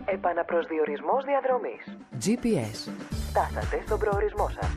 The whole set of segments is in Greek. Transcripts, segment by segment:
Επαναπροσδιορισμός διαδρομής. GPS. Φτάσατε στον προορισμό σας.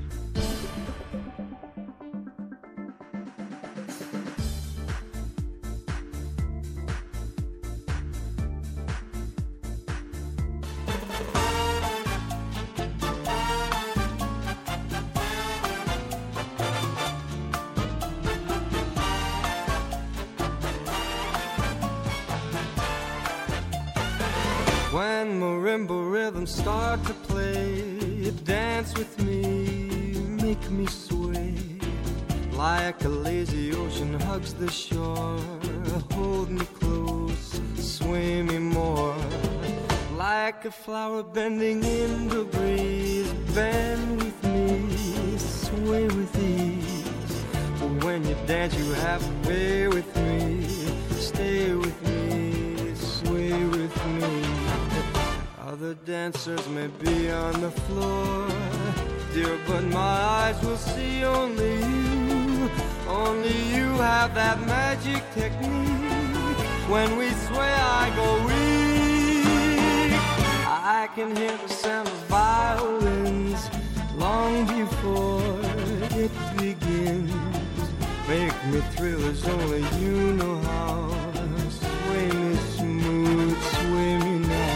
When marimba rhythms start to play, dance with me, make me sway. Like a lazy ocean hugs the shore, hold me close, sway me more. Like a flower bending in the breeze, bend with me, sway with ease. When you dance you have to way with me, stay with me, sway with me. Other dancers may be on the floor, dear, but my eyes will see only you. Only you have that magic technique. When we sway I go weak. I can hear the sound of violins long before it begins. Make me thrill as only you know how. Sway me smooth, sway me now.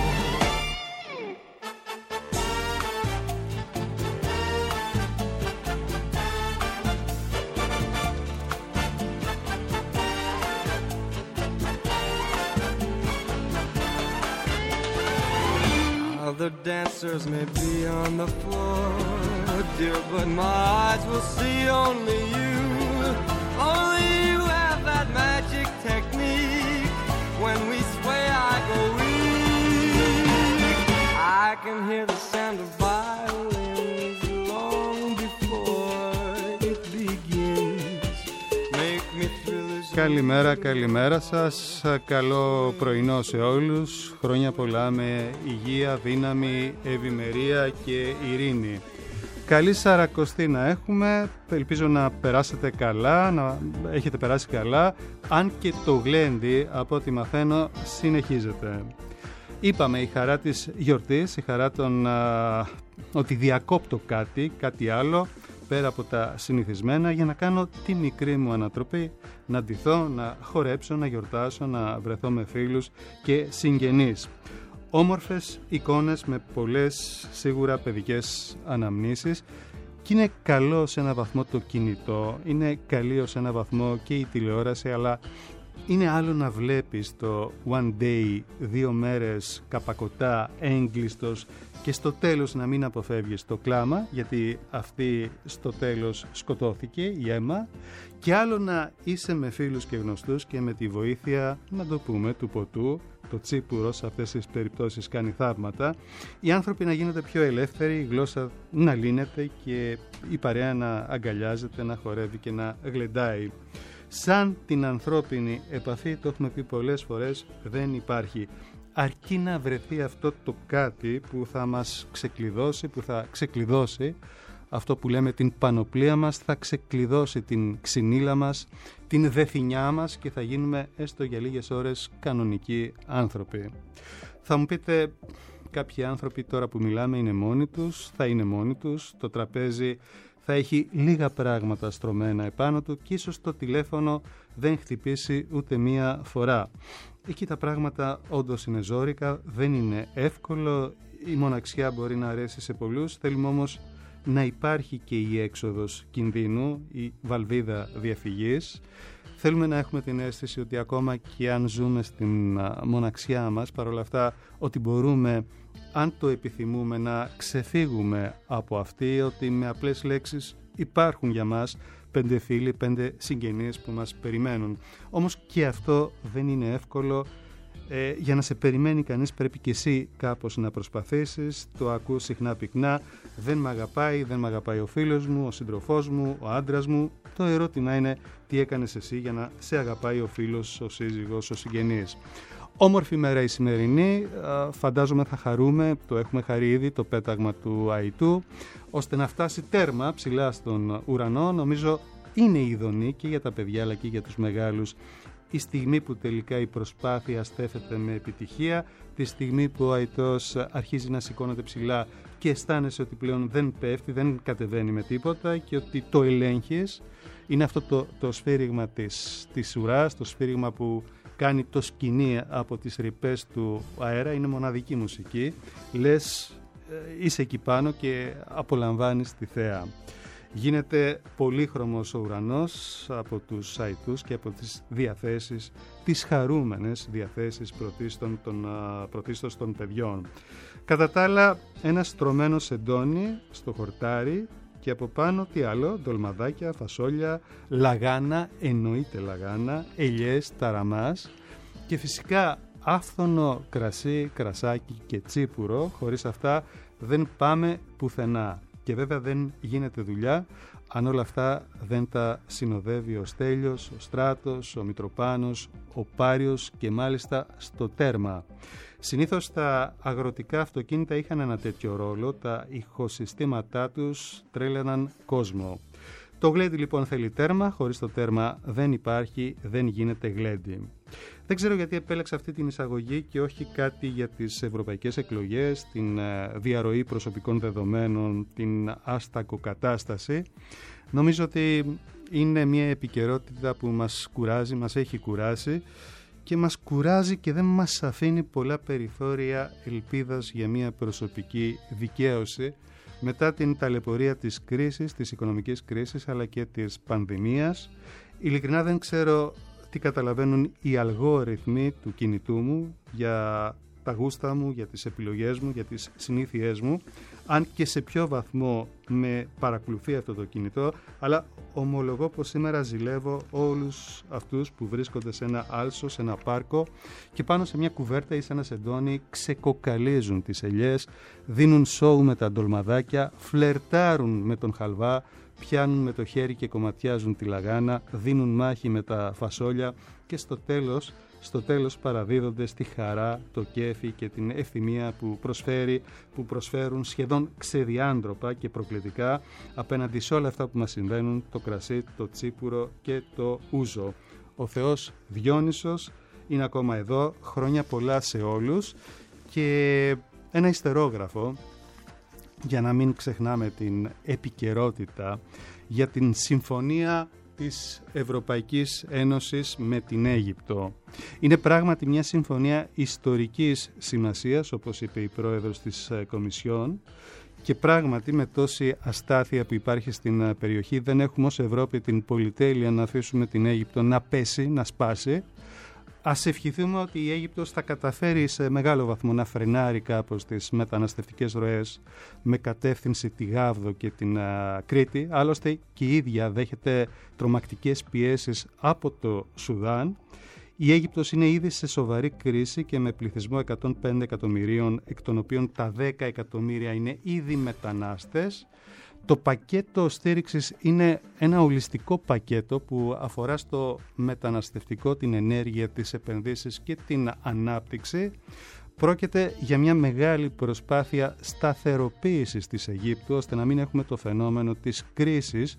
Other dancers may be on the floor, dear, but my eyes will see only you. Only you have that magic technique. When we sway I go weak. I can hear the sound of violins long before it begins. Make me thrill as... Καλημέρα σας, καλό πρωινό σε όλους, χρόνια πολλά με υγεία, δύναμη, ευημερία και ειρήνη. Καλή Σαρακοστή να έχουμε, ελπίζω να περάσετε καλά, να έχετε περάσει καλά, αν και το γλέντι από ό,τι μαθαίνω συνεχίζεται. Είπαμε η χαρά της γιορτής, η χαρά των ότι διακόπτω κάτι άλλο, πέρα από τα συνηθισμένα, για να κάνω τη μικρή μου ανατροπή, να ντυθώ, να χορέψω, να γιορτάσω, να βρεθώ με φίλους και συγγενείς. Όμορφες εικόνες με πολλές σίγουρα παιδικές αναμνήσεις, και είναι καλό σε ένα βαθμό το κινητό, είναι καλή σε ένα βαθμό και η τηλεόραση, αλλά είναι άλλο να βλέπεις το one day, 2 μέρες, καπακωτά, έγκλειστος, και στο τέλος να μην αποφεύγεις το κλάμα, γιατί αυτή στο τέλος σκοτώθηκε, η αίμα, και άλλο να είσαι με φίλους και γνωστούς και με τη βοήθεια, να το πούμε, του ποτού, το τσίπουρο σε αυτές τις περιπτώσεις κάνει θαύματα, οι άνθρωποι να γίνονται πιο ελεύθεροι, η γλώσσα να λύνεται και η παρέα να αγκαλιάζεται, να χορεύει και να γλεντάει. Σαν την ανθρώπινη επαφή, το έχουμε πει πολλές φορές, δεν υπάρχει. Αρκεί να βρεθεί αυτό το κάτι που θα μας ξεκλειδώσει, που θα ξεκλειδώσει αυτό που λέμε την πανοπλία μας, θα ξεκλειδώσει την ξυνήλα μας, την δεθινιά μας, και θα γίνουμε έστω για λίγες ώρες κανονικοί άνθρωποι. Θα μου πείτε, κάποιοι άνθρωποι τώρα που μιλάμε είναι μόνοι τους, θα είναι μόνοι τους, το τραπέζι θα έχει λίγα πράγματα στρωμένα επάνω του και ίσως το τηλέφωνο δεν χτυπήσει ούτε μία φορά. Εκεί τα πράγματα όντως είναι ζόρικα, δεν είναι εύκολο, η μοναξιά μπορεί να αρέσει σε πολλούς, θέλουμε όμως να υπάρχει και η έξοδος κινδύνου, η βαλβίδα διαφυγής. Θέλουμε να έχουμε την αίσθηση ότι ακόμα και αν ζούμε στην μοναξιά μας, παρόλα αυτά ότι μπορούμε, αν το επιθυμούμε, να ξεφύγουμε από αυτή, ότι με απλές λέξεις υπάρχουν για μας 5 φίλοι, 5 συγγενείς που μας περιμένουν. Όμως και αυτό δεν είναι εύκολο. Για να σε περιμένει κανείς πρέπει και εσύ κάπως να προσπαθήσεις. Το ακούς συχνά πυκνά, δεν μ' αγαπάει, δεν μ' αγαπάει ο φίλος μου, ο σύντροφός μου, ο άντρας μου. Το ερώτημα είναι τι έκανες εσύ για να σε αγαπάει ο φίλος, ο σύζυγος, ο συγγενής. Όμορφη μέρα η σημερινή, φαντάζομαι θα χαρούμε, το έχουμε χαρεί ήδη, το πέταγμα του Αϊτού, ώστε να φτάσει τέρμα ψηλά στον ουρανό. Νομίζω είναι ειδονή και για τα παιδιά αλλά και για τους μεγάλους η στιγμή που τελικά η προσπάθεια στέφεται με επιτυχία, τη στιγμή που ο αητός αρχίζει να σηκώνεται ψηλά και αισθάνεσαι ότι πλέον δεν πέφτει, δεν κατεβαίνει με τίποτα και ότι το ελέγχεις. Είναι αυτό το σφύριγμα της ουράς, το σφύριγμα που κάνει το σκηνή από τις ρηπές του αέρα, είναι μοναδική μουσική. Λες, είσαι εκεί πάνω και απολαμβάνεις τη θέα. Γίνεται πολύχρωμος ο ουρανός από τους αητούς και από τις διαθέσεις, τις χαρούμενες διαθέσεις πρωτίστως των παιδιών. Κατά τα άλλα, ένα στρωμένο σεντόνι στο χορτάρι και από πάνω τι άλλο, ντολμαδάκια, φασόλια, λαγάνα, εννοείται λαγάνα, ελιές, ταραμάς και φυσικά άφθονο κρασί, κρασάκι και τσίπουρο. Χωρίς αυτά δεν πάμε πουθενά. Και βέβαια δεν γίνεται δουλειά αν όλα αυτά δεν τα συνοδεύει ο Στέλιος, ο Στράτος, ο Μητροπάνος, ο Πάριος και μάλιστα στο τέρμα. Συνήθως τα αγροτικά αυτοκίνητα είχαν ένα τέτοιο ρόλο, τα ηχοσυστήματά τους τρέλαιναν κόσμο. Το γλέντι λοιπόν θέλει τέρμα, χωρίς το τέρμα δεν υπάρχει, δεν γίνεται γλέντι. Δεν ξέρω γιατί επέλεξα αυτή την εισαγωγή και όχι κάτι για τις ευρωπαϊκές εκλογές, την διαρροή προσωπικών δεδομένων, την άστακοκατάσταση. Νομίζω ότι είναι μια επικαιρότητα που μας κουράζει, μας έχει κουράσει και μας κουράζει και δεν μας αφήνει πολλά περιθώρια ελπίδας για μια προσωπική δικαίωση μετά την ταλαιπωρία της κρίσης, της οικονομικής κρίσης αλλά και της πανδημίας. Ειλικρινά δεν ξέρω τι καταλαβαίνουν οι αλγόριθμοι του κινητού μου για τα γούστα μου, για τις επιλογές μου, για τις συνήθειές μου, αν και σε ποιο βαθμό με παρακολουθεί αυτό το κινητό, αλλά ομολογώ πως σήμερα ζηλεύω όλους αυτούς που βρίσκονται σε ένα άλσο, σε ένα πάρκο και πάνω σε μια κουβέρτα ή σε ένα σεντόνι ξεκοκαλίζουν τις ελιές, δίνουν σόου με τα ντολμαδάκια, φλερτάρουν με τον χαλβά, πιάνουν με το χέρι και κομματιάζουν τη λαγάνα, δίνουν μάχη με τα φασόλια και στο τέλος παραδίδονται στη χαρά, το κέφι και την ευθυμία που προσφέρουν σχεδόν ξεδιάντροπα και προκλητικά απέναντι σε όλα αυτά που μας συμβαίνουν, το κρασί, το τσίπουρο και το ούζο. Ο Θεός Διόνυσος είναι ακόμα εδώ, χρόνια πολλά σε όλους και ένα ιστερόγραφο για να μην ξεχνάμε την επικαιρότητα για την συμφωνία της Ευρωπαϊκής Ένωσης με την Αίγυπτο. Είναι πράγματι μια συμφωνία ιστορικής σημασίας, όπως είπε η πρόεδρος της Κομισιόν, και πράγματι με τόση αστάθεια που υπάρχει στην περιοχή δεν έχουμε ως Ευρώπη την πολυτέλεια να αφήσουμε την Αίγυπτο να πέσει, να σπάσει. Ας ευχηθούμε ότι η Αίγυπτος θα καταφέρει σε μεγάλο βαθμό να φρενάρει κάπως τις μεταναστευτικές ροές με κατεύθυνση τη Γάβδο και την Κρήτη. Άλλωστε και η ίδια δέχεται τρομακτικές πιέσεις από το Σουδάν. Η Αίγυπτος είναι ήδη σε σοβαρή κρίση και με πληθυσμό 105 εκατομμυρίων, εκ των οποίων τα 10 εκατομμύρια είναι ήδη μετανάστες. Το πακέτο στήριξης είναι ένα ολιστικό πακέτο που αφορά στο μεταναστευτικό, την ενέργεια, τις επενδύσεις και την ανάπτυξη. Πρόκειται για μια μεγάλη προσπάθεια σταθεροποίησης της Αιγύπτου, ώστε να μην έχουμε το φαινόμενο της κρίσης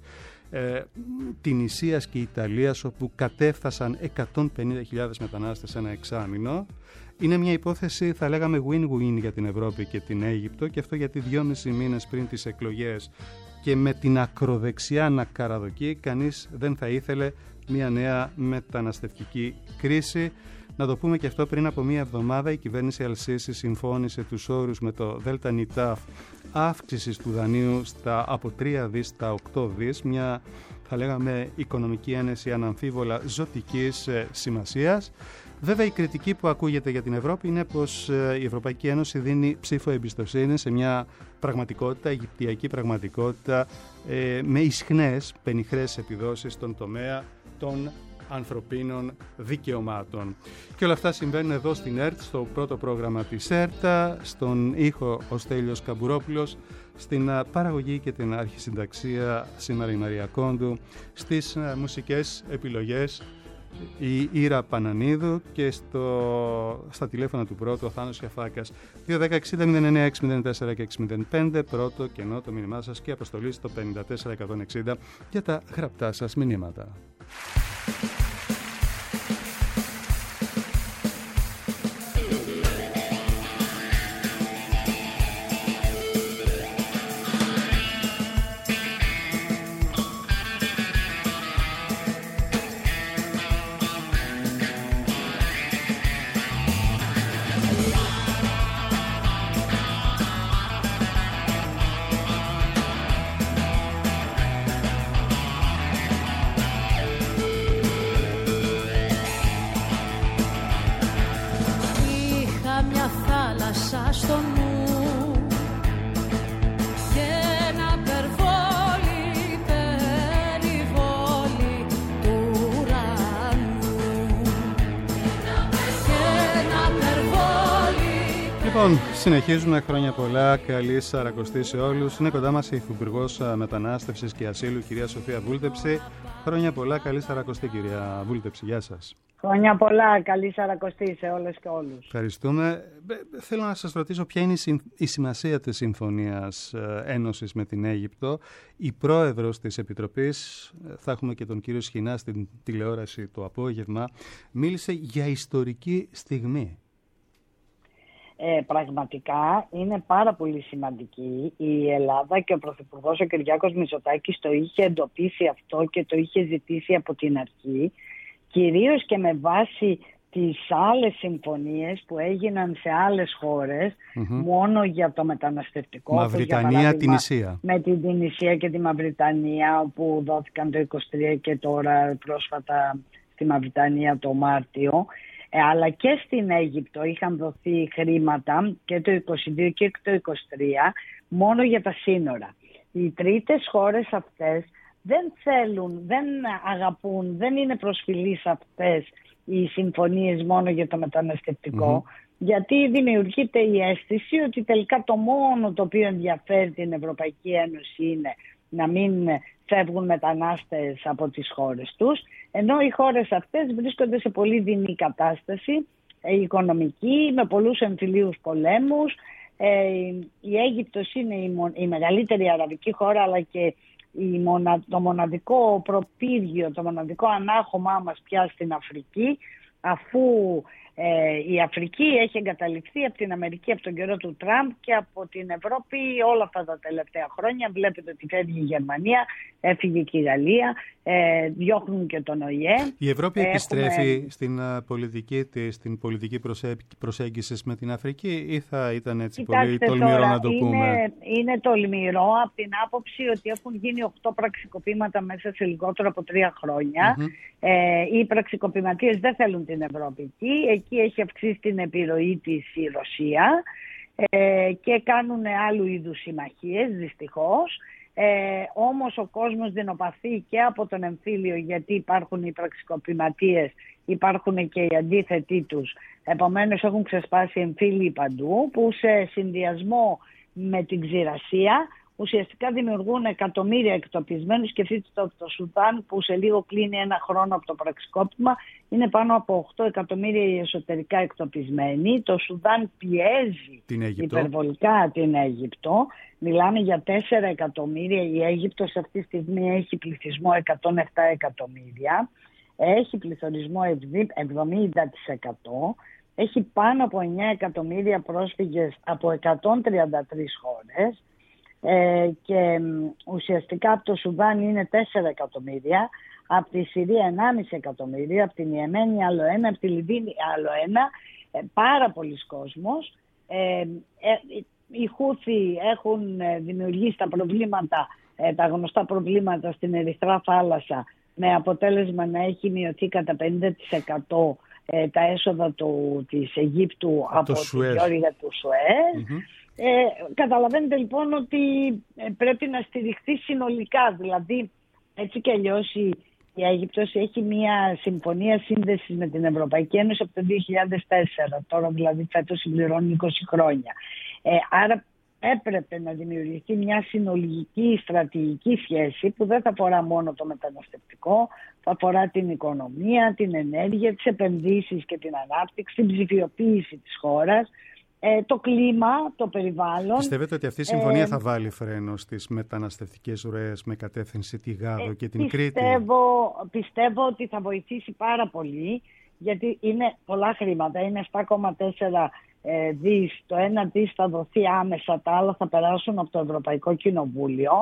Τινησίας και Ιταλίας, όπου κατέφθασαν 150.000 μετανάστες σε ένα εξάμηνο. Είναι μια υπόθεση, θα λέγαμε, win-win για την Ευρώπη και την Αίγυπτο, και αυτό γιατί 2,5 μήνες πριν τις εκλογές και με την ακροδεξιά να καραδοκεί, κανείς δεν θα ήθελε μια νέα μεταναστευτική κρίση. Να το πούμε και αυτό, πριν από μία εβδομάδα η κυβέρνηση Αλσίση συμφώνησε τους όρους με το ΔΝΤ αύξησης του δανείου από 3 δις στα 8 δις, μια, θα λέγαμε, οικονομική ένεση αναμφίβολα ζωτικής σημασίας. Βέβαια, η κριτική που ακούγεται για την Ευρώπη είναι πως η Ευρωπαϊκή Ένωση δίνει ψήφο εμπιστοσύνη σε μια πραγματικότητα, αιγυπτιακή πραγματικότητα, με ισχνές, πενιχρές επιδόσεις στον τομέα των ανθρωπίνων δικαιωμάτων. Και όλα αυτά συμβαίνουν εδώ στην ΕΡΤ, στο πρώτο πρόγραμμα της ΕΡΤ, στον ήχο ο Στέλιος Καμπουρόπουλος, στην παραγωγή και την αρχισυνταξία σήμερα η Μαρία Κόντου, στις μουσικές επιλογές η Ήρα Πανανίδου και στα τηλέφωνα του πρώτου ο Θάνος Γιαφάκας. 210-60-09-604 και 605, πρώτο κενό το μήνυμά σας και αποστολή στο 54160 για τα γραπτά σας μηνύματα. σαν μια θάλασσα στο νου και ένα περιβόλι του ουρανού και ένα περιβόλι. Λοιπόν, συνεχίζουμε. Χρόνια πολλά, καλή Σαρακοστή σε όλους. Είναι κοντά μας η Υφυπουργός Μετανάστευσης και Ασύλου, κυρία Σοφία Βούλτεψη. Χρόνια πολλά, καλή Σαρακοστή, κυρία Βούλτεψη. Γεια σας. Χρόνια πολλά, καλή Σαρακοστή σε όλες και όλους. Ευχαριστούμε. Θέλω να σας ρωτήσω ποια είναι η σημασία της Συμφωνίας Ένωσης με την Αίγυπτο. Η πρόεδρος της Επιτροπής, θα έχουμε και τον κύριο Σχοινά στην τηλεόραση το απόγευμα, μίλησε για ιστορική στιγμή. Πραγματικά είναι πάρα πολύ σημαντική. Η Ελλάδα και ο Πρωθυπουργός ο Κυριάκος Μητσοτάκης το είχε εντοπίσει αυτό και το είχε ζητήσει από την αρχή, κυρίως και με βάση τις άλλες συμφωνίες που έγιναν σε άλλες χώρες, μόνο για το μεταναστευτικό. Μαυριτανία, Τινησία. Με την Τινησία και τη Μαυριτανία, όπου δόθηκαν το 23 και τώρα πρόσφατα στη Μαυριτανία το Μάρτιο. Αλλά και στην Αίγυπτο είχαν δοθεί χρήματα και το 22 και το 23 μόνο για τα σύνορα. Οι τρίτες χώρες αυτές δεν θέλουν, δεν αγαπούν, δεν είναι προσφυλείς αυτές οι συμφωνίες μόνο για το μεταναστευτικό, γιατί δημιουργείται η αίσθηση ότι τελικά το μόνο το οποίο ενδιαφέρει την Ευρωπαϊκή Ένωση είναι να μην φεύγουν μετανάστες από τις χώρες τους, ενώ οι χώρες αυτές βρίσκονται σε πολύ δεινή κατάσταση οικονομική, με πολλούς εμφυλίους πολέμους. Η Αίγυπτος είναι η μεγαλύτερη αραβική χώρα, αλλά και το μοναδικό προπύργιο, το μοναδικό ανάχωμά μας πια στην Αφρική, αφού η Αφρική έχει εγκαταλειφθεί από την Αμερική από τον καιρό του Τραμπ και από την Ευρώπη όλα αυτά τα τελευταία χρόνια. Βλέπετε ότι φεύγει η Γερμανία, έφυγε και η Γαλλία, διώχνουν και τον ΟΗΕ. Η Ευρώπη επιστρέφει στην πολιτική της, στην πολιτική προσέγγιση με την Αφρική, ή θα ήταν έτσι? Κοιτάξτε, πολύ τολμηρό τώρα, να το πούμε? Είναι τολμηρό από την άποψη ότι έχουν γίνει 8 πραξικοπήματα μέσα σε λιγότερο από 3 χρόνια. Οι πραξικοπηματίες δεν θέλουν την Ευρώπη εκεί έχει αυξήσει την επιρροή της η Ρωσία και κάνουν άλλου είδους συμμαχίες, δυστυχώς. Όμως ο κόσμος δεινοπαθεί και από τον εμφύλιο, γιατί υπάρχουν οι πραξικοπηματίες, υπάρχουν και οι αντίθετοι τους. Επομένως έχουν ξεσπάσει εμφύλιοι παντού, που σε συνδυασμό με την ξηρασία ουσιαστικά δημιουργούν εκατομμύρια εκτοπισμένους. Σκεφτείτε το Σουδάν, που σε λίγο κλείνει 1 χρόνο από το πραξικόπημα, είναι πάνω από 8 εκατομμύρια οι εσωτερικά εκτοπισμένοι. Το Σουδάν πιέζει υπερβολικά την Αίγυπτο. Μιλάμε για 4 εκατομμύρια. Η Αίγυπτος αυτή τη στιγμή έχει πληθυσμό 107 εκατομμύρια. Έχει πληθωρισμό 70%. Έχει πάνω από 9 εκατομμύρια πρόσφυγες από 133 χώρες. Και ουσιαστικά από το Σουδάν είναι 4 εκατομμύρια, από τη Συρία 1,5 εκατομμύρια, από την Ιεμένη άλλο 1, από τη Λιβύη άλλο 1, πάρα πολλοί κόσμος. Οι Χούθοι έχουν δημιουργήσει τα προβλήματα, τα γνωστά προβλήματα στην Ερυθρά θάλασσα, με αποτέλεσμα να έχει μειωθεί κατά 50% τα έσοδα της Αιγύπτου από τη διόρυγα του Σουέζ. Καταλαβαίνετε λοιπόν ότι πρέπει να στηριχθεί συνολικά. Δηλαδή, έτσι κι αλλιώς η Αίγυπτος έχει μια συμφωνία σύνδεσης με την Ευρωπαϊκή Ένωση από το 2004. Τώρα δηλαδή φέτος συμπληρώνει 20 χρόνια. Άρα έπρεπε να δημιουργηθεί μια συνολική στρατηγική σχέση που δεν θα αφορά μόνο το μεταναστευτικό, θα αφορά την οικονομία, την ενέργεια, τις επενδύσεις και την ανάπτυξη, την ψηφιοποίηση της χώρας, το κλίμα, το περιβάλλον. Πιστεύετε ότι αυτή η συμφωνία θα βάλει φρένο στις μεταναστευτικές ροές με κατεύθυνση τη Γάδο και την Κρήτη? Πιστεύω ότι θα βοηθήσει πάρα πολύ, γιατί είναι πολλά χρήματα, είναι 7,4 δις. Το 1 δις θα δοθεί άμεσα, τα άλλα θα περάσουν από το Ευρωπαϊκό Κοινοβούλιο.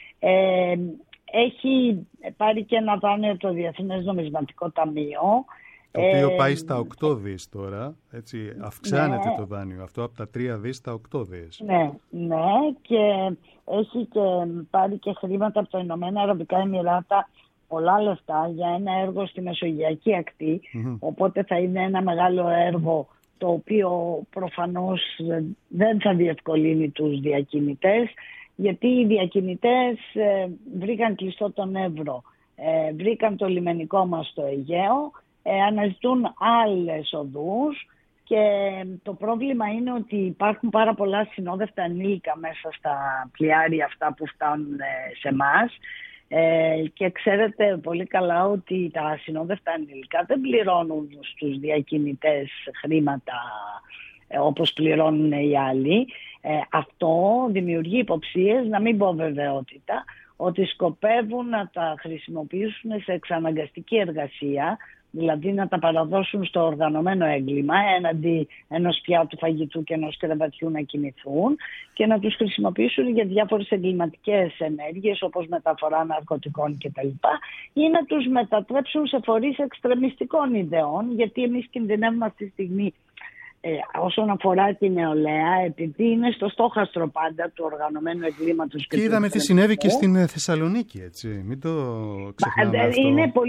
Έχει πάρει και ένα δάνειο το Διεθνές Νομισματικό Ταμείο, το οποίο πάει στα 8 δις τώρα, έτσι, αυξάνεται το δάνειο αυτό από τα 3 δις στα 8 δις. Ναι, και έχει και πάρει και χρήματα από τα Ηνωμένα Αραβικά Εμιράτα, πολλά λεφτά για ένα έργο στη Μεσογειακή Ακτή, οπότε θα είναι ένα μεγάλο έργο το οποίο προφανώς δεν θα διευκολύνει τους διακινητές, γιατί οι διακινητές βρήκαν κλειστό τον Εύρο, βρήκαν το λιμενικό μας στο Αιγαίο, αναζητούν άλλες οδούς και το πρόβλημα είναι ότι υπάρχουν πάρα πολλά συνόδευτα ενήλικα μέσα στα πλοιάρια αυτά που φτάνουν σε εμάς. Και ξέρετε πολύ καλά ότι τα συνόδευτα ενήλικα δεν πληρώνουν στους διακινητές χρήματα όπως πληρώνουν οι άλλοι. Αυτό δημιουργεί υποψίες, να μην πω βεβαιότητα, ότι σκοπεύουν να τα χρησιμοποιήσουν σε εξαναγκαστική εργασία, δηλαδή να τα παραδώσουν στο οργανωμένο έγκλημα έναντι ενός πιάτου φαγητού και ενός κρεβατιού να κοιμηθούν και να τους χρησιμοποιήσουν για διάφορες εγκληματικές ενέργειες όπως μεταφορά ναρκωτικών κτλ. Ή να τους μετατρέψουν σε φορείς εξτρεμιστικών ιδεών, γιατί εμείς κινδυνεύουμε αυτή τη στιγμή όσον αφορά την νεολαία, επειδή είναι στο στόχαστρο πάντα του οργανωμένου εγκλήματος. Και είδαμε τι συνέβη και στην Θεσσαλονίκη, έτσι. Μην το ξεχνάμε αυτό.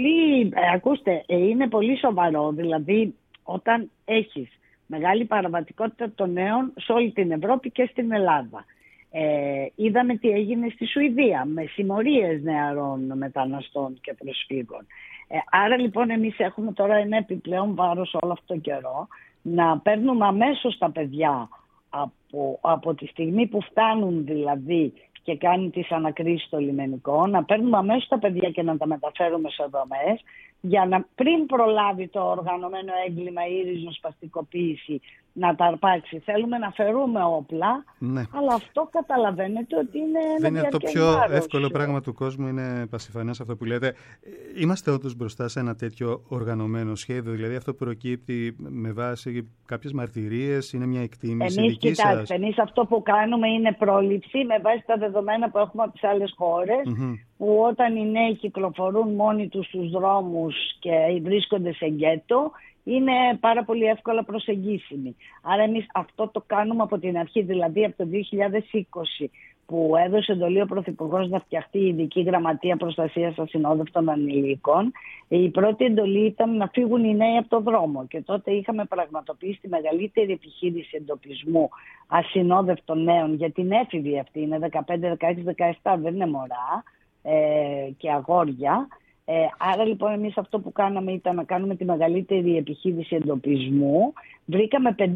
Είναι πολύ σοβαρό. Δηλαδή, όταν έχεις μεγάλη παραβατικότητα των νέων σε όλη την Ευρώπη και στην Ελλάδα. Είδαμε τι έγινε στη Σουηδία με συμμορίες νεαρών μεταναστών και προσφύγων. Άρα λοιπόν εμείς έχουμε τώρα ένα επιπλέον βάρος όλο αυτό τον καιρό να παίρνουμε αμέσως τα παιδιά από τη στιγμή που φτάνουν δηλαδή και κάνει τις ανακρίσεις στο λιμενικό, να παίρνουμε αμέσως τα παιδιά και να τα μεταφέρουμε σε δομές για να πριν προλάβει το οργανωμένο έγκλημα ή ριζοσπαστικοποίηση να τα αρπάξει. Θέλουμε να φερούμε όπλα, αλλά αυτό καταλαβαίνετε ότι είναι δεν είναι το πιο εύκολο πράγμα του κόσμου, είναι πασιφανές αυτό που λέτε. Είμαστε όντως μπροστά σε ένα τέτοιο οργανωμένο σχέδιο, δηλαδή αυτό προκύπτει με βάση κάποιες μαρτυρίες, είναι μια εκτίμηση δική σας? Εμείς αυτό που κάνουμε είναι πρόληψη με βάση τα δεδομένα που έχουμε από τις άλλες χώρες, που όταν οι νέοι κυκλοφορούν μόνοι τους στους δρόμους και βρίσκονται σε γκέτο, είναι πάρα πολύ εύκολα προσεγγίσιμοι. Άρα εμείς αυτό το κάνουμε από την αρχή, δηλαδή από το 2020 που έδωσε εντολή ο Πρωθυπουργός να φτιαχτεί η ειδική γραμματεία προστασίας ασυνόδευτων ανηλίκων. Η πρώτη εντολή ήταν να φύγουν οι νέοι από το δρόμο και τότε είχαμε πραγματοποιήσει τη μεγαλύτερη επιχείρηση εντοπισμού ασυνόδευτων νέων, γιατί είναι έφηβοι αυτοί, είναι 15, 16, 17, δεν είναι μωρά και αγόρια. Άρα λοιπόν εμείς αυτό που κάναμε ήταν να κάνουμε τη μεγαλύτερη επιχείρηση εντοπισμού. Βρήκαμε 5.500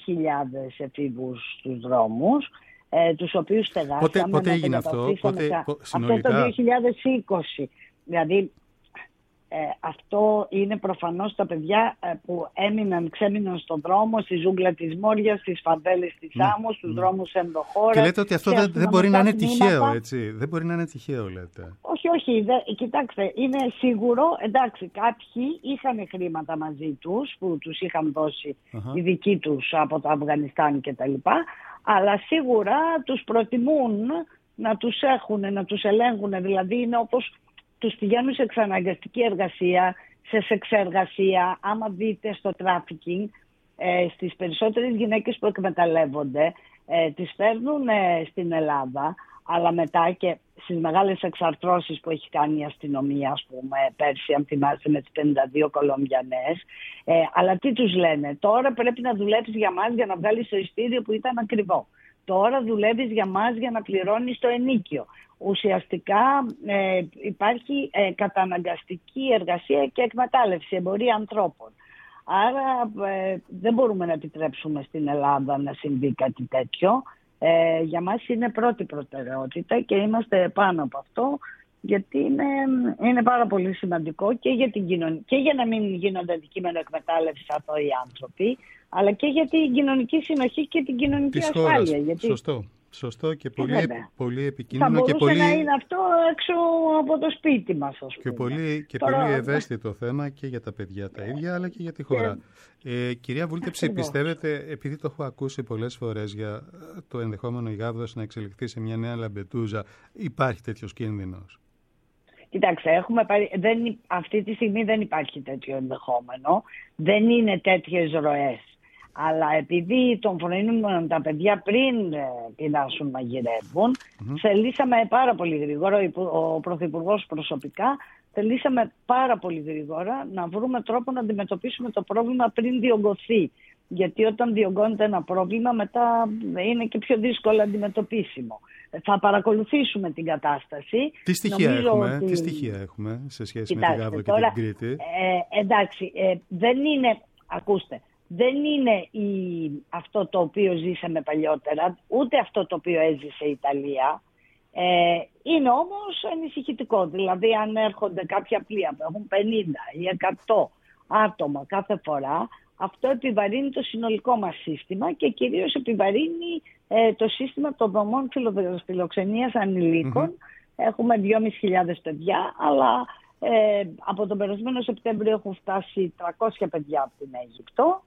εφήβους στους δρόμους, τους οποίους στεγάσαμε. Πότε έγινε αυτό? Αυτό το 2020. Δηλαδή αυτό είναι προφανώς τα παιδιά που ξέμειναν στον δρόμο, στη ζούγκλα της Μόριας, στις φαβέλες της Άμμος, στους δρόμους ενδοχώρα. Και λέτε ότι αυτό δεν μπορεί να είναι τυχαίο, έτσι? Δεν μπορεί να είναι τυχαίο, λέτε? Όχι. Κοιτάξτε, είναι σίγουρο, εντάξει, κάποιοι είχαν χρήματα μαζί τους που τους είχαν δώσει οι δικοί τους από το Αφγανιστάν κτλ. Αλλά σίγουρα τους προτιμούν να τους έχουν, να τους ελέγχουν. Δηλαδή είναι όπως τους πηγαίνουν σε εξαναγκαστική εργασία, σε σεξεργασία. Άμα δείτε στο τράφικινγκ, στις περισσότερες γυναίκες που εκμεταλλεύονται, τις φέρνουν στην Ελλάδα, αλλά μετά και στις μεγάλες εξαρτρώσεις που έχει κάνει η αστυνομία, ας πούμε, πέρσι, αν θυμάστε, με τις 52 Κολομβιανές. Αλλά τι τους λένε? Τώρα πρέπει να δουλέψεις για μας για να βγάλεις το ειστήριο που ήταν ακριβό. Τώρα δουλεύεις για μας για να πληρώνεις το ενίκιο. Ουσιαστικά υπάρχει καταναγκαστική εργασία και εκμετάλλευση, εμπορία ανθρώπων. Άρα δεν μπορούμε να επιτρέψουμε στην Ελλάδα να συμβεί κάτι τέτοιο. Για μας είναι πρώτη προτεραιότητα και είμαστε πάνω από αυτό, γιατί είναι πάρα πολύ σημαντικό και για την κοινωνία, και για να μην γίνονται αντικείμενο εκμετάλλευση αθώοι άνθρωποι, αλλά και για την κοινωνική συνοχή και την κοινωνική ασφάλεια. Γιατί... Σωστό και πολύ επικίνδυνο. Θα μπορούσε να είναι αυτό έξω από το σπίτι μας, ας πούμε. Και πολύ ευαίσθητο θέμα και για τα παιδιά τα ίδια, αλλά και για τη χώρα. Κυρία Βούλτεψη, πιστεύετε, επειδή το έχω ακούσει πολλές φορές για το ενδεχόμενο η Γάβδος να εξελιχθεί σε μια νέα Λαμπετούζα, υπάρχει τέτοιος κίνδυνος? Κοιτάξτε, αυτή τη στιγμή δεν υπάρχει τέτοιο ενδεχόμενο. Δεν είναι τέτοιες ροές. Αλλά επειδή τον φρονούν τα παιδιά πριν πεινάσουν μαγειρεύουν, θελήσαμε πάρα πολύ γρήγορα, ο Πρωθυπουργός προσωπικά, θελήσαμε πάρα πολύ γρήγορα να βρούμε τρόπο να αντιμετωπίσουμε το πρόβλημα πριν διωγγωθεί. γιατί όταν διωγγώνεται ένα πρόβλημα μετά είναι και πιο δύσκολο αντιμετωπίσιμο. Θα παρακολουθήσουμε την κατάσταση. Τι στοιχεία έχουμε σε σχέση με την Γάβρο και την Κρήτη? Εντάξει, δεν είναι, ακούστε, δεν είναι αυτό το οποίο ζήσαμε παλιότερα, ούτε αυτό το οποίο έζησε η Ιταλία. Είναι όμως ανησυχητικό. Δηλαδή αν έρχονται κάποια πλοία που έχουν 50 ή 100 άτομα κάθε φορά, αυτό επιβαρύνει το συνολικό μας σύστημα και κυρίως επιβαρύνει το σύστημα των δομών φιλοξενίας ανηλίκων. Έχουμε 2.500 παιδιά, αλλά από τον περασμένο Σεπτέμβριο έχουν φτάσει 300 παιδιά από την Αίγυπτο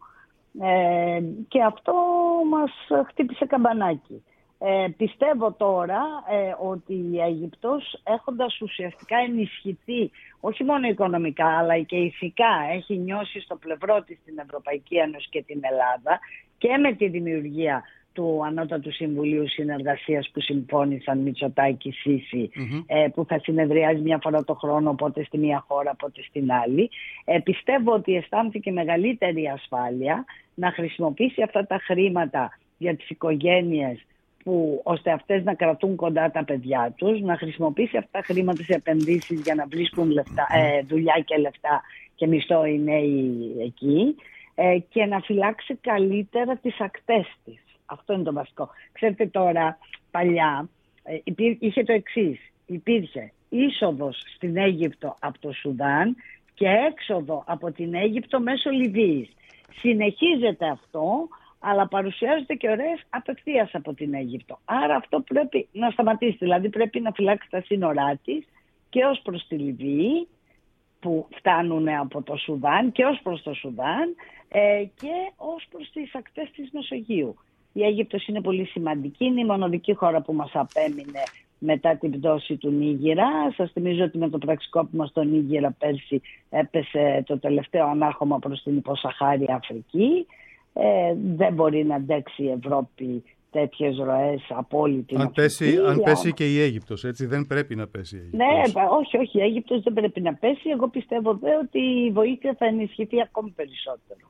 και αυτό μας χτύπησε καμπανάκι. Πιστεύω τώρα ότι η Αίγυπτος, έχοντας ουσιαστικά ενισχυθεί όχι μόνο οικονομικά αλλά και ηθικά, έχει νιώσει στο πλευρό της την Ευρωπαϊκή Ένωση και την Ελλάδα και με τη δημιουργία του Ανώτατου Συμβουλίου Συνεργασίας που συμφώνησαν Μητσοτάκη Σίση, που θα συνεδριάζει μια φορά το χρόνο, πότε στη μία χώρα, πότε στην άλλη. Πιστεύω ότι αισθάνθηκε μεγαλύτερη ασφάλεια να χρησιμοποιήσει αυτά τα χρήματα για τις οικογένειες, ώστε αυτές να κρατούν κοντά τα παιδιά τους, να χρησιμοποιήσει αυτά τα χρήματα σε επενδύσεις για να βρίσκουν δουλειά και λεφτά και μισθό οι νέοι εκεί, και να φυλάξει καλύτερα τις ακτές της. Αυτό είναι το βασικό. Ξέρετε τώρα, παλιά είχε το εξής. Υπήρχε είσοδος στην Αίγυπτο από το Σουδάν και έξοδο από την Αίγυπτο μέσω Λιβύης. Συνεχίζεται αυτό, αλλά παρουσιάζονται και ωραίες απευθείας από την Αίγυπτο. Άρα αυτό πρέπει να σταματήσει. Δηλαδή πρέπει να φυλάξει τα σύνορά της και ως προς τη Λιβύη, που φτάνουν από το Σουδάν, και ως προς το Σουδάν και ως προς τις ακτές της Μεσογείου. Η Αίγυπτος είναι πολύ σημαντική, είναι η μοναδική χώρα που μας απέμεινε μετά την πτώση του Νίγηρα. Σας θυμίζω ότι με το πραξικόπημα στο Νίγηρα πέρσι έπεσε το τελευταίο ανάχωμα προς την υποσαχάρια Αφρική. Δεν μπορεί να αντέξει η Ευρώπη τέτοιες ροές από όλη την Αφρική. Αν πέσει και η Αίγυπτος, έτσι, δεν πρέπει να πέσει η Αίγυπτος. Ναι, όχι, η Αίγυπτος δεν πρέπει να πέσει. Εγώ πιστεύω ότι η βοήθεια θα ενισχυθεί ακόμη περισσότερο.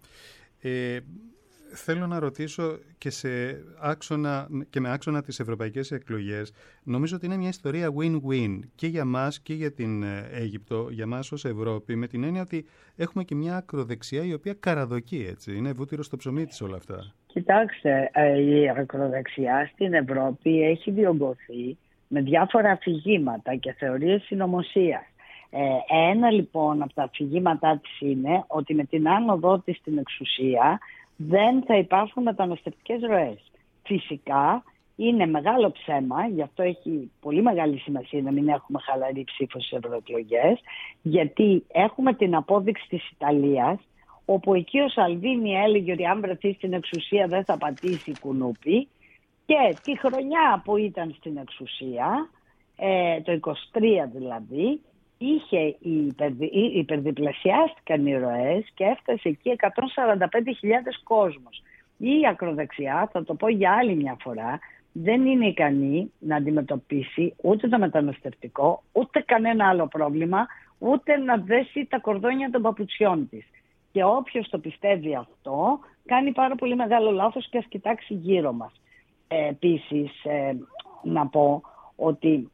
Θέλω να ρωτήσω και με άξονα τις ευρωπαϊκές εκλογές. Νομίζω ότι είναι μια ιστορία win-win και για μας και για την Αίγυπτο, για μας ως Ευρώπη, με την έννοια ότι έχουμε και μια ακροδεξιά η οποία καραδοκεί, έτσι. Είναι βούτυρο στο ψωμί της όλα αυτά. Κοιτάξτε, η ακροδεξιά στην Ευρώπη έχει διωγγωθεί με διάφορα αφηγήματα και θεωρίες συνωμοσίας. Ένα λοιπόν από τα αφηγήματά της είναι ότι με την άνοδό της στην εξουσία δεν θα υπάρχουν μεταναστευτικές ροές. Φυσικά είναι μεγάλο ψέμα, γι' αυτό έχει πολύ μεγάλη σημασία να μην έχουμε χαλαρή ψήφο στις ευρωεκλογές, γιατί έχουμε την απόδειξη της Ιταλίας, όπου εκεί ο Σαλβίνι έλεγε ότι αν βρεθεί στην εξουσία δεν θα πατήσει κουνούπι, και τη χρονιά που ήταν στην εξουσία, το 23 δηλαδή, υπερδιπλασιάστηκαν οι ροές και έφτασε εκεί 145.000 κόσμος. Η ακροδεξιά, θα το πω για άλλη μια φορά, δεν είναι ικανή να αντιμετωπίσει ούτε το μεταναστευτικό, ούτε κανένα άλλο πρόβλημα, ούτε να δέσει τα κορδόνια των παπουτσιών της. Και όποιος το πιστεύει αυτό, κάνει πάρα πολύ μεγάλο λάθος και ας κοιτάξει γύρω μας. Επίσης, να πω ότι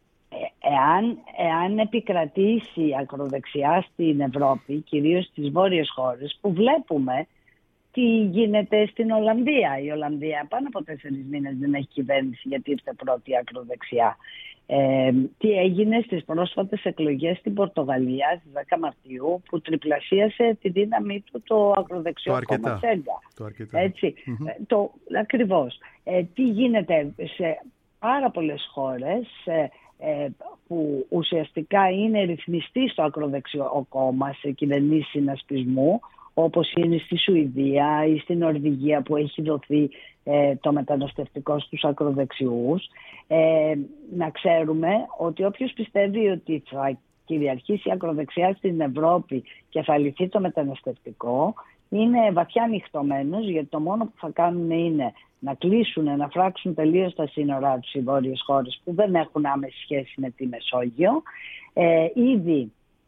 εάν επικρατήσει η ακροδεξιά στην Ευρώπη, κυρίως στις βόρειες χώρες, που βλέπουμε τι γίνεται στην Ολλανδία. Η Ολλανδία πάνω από 4 μήνες δεν έχει κυβέρνηση, γιατί ήρθε πρώτη ακροδεξιά. Τι έγινε στις πρόσφατες εκλογές στην Πορτογαλία στις 10 Μαρτίου, που τριπλασίασε τη δύναμή του το ακροδεξιό κόμμα Τσέγκα. Έτσι, ακριβώς. Τι γίνεται σε πάρα πολλές χώρες που ουσιαστικά είναι ρυθμιστή στο ακροδεξιό κόμμα σε κυβερνήσεις συνασπισμού, όπως είναι στη Σουηδία ή στην Νορβηγία, που έχει δοθεί το μεταναστευτικό στους ακροδεξιούς. Να ξέρουμε ότι όποιος πιστεύει ότι θα κυριαρχήσει η ακροδεξιά στην Ευρώπη και θα λυθεί το μεταναστευτικό, είναι βαθιά νυχτωμένος, γιατί το μόνο που θα κάνουν είναι να κλείσουν, να φράξουν τελείως τα σύνορά τους οι βόρειες χώρες που δεν έχουν άμεση σχέση με τη Μεσόγειο. Ήδη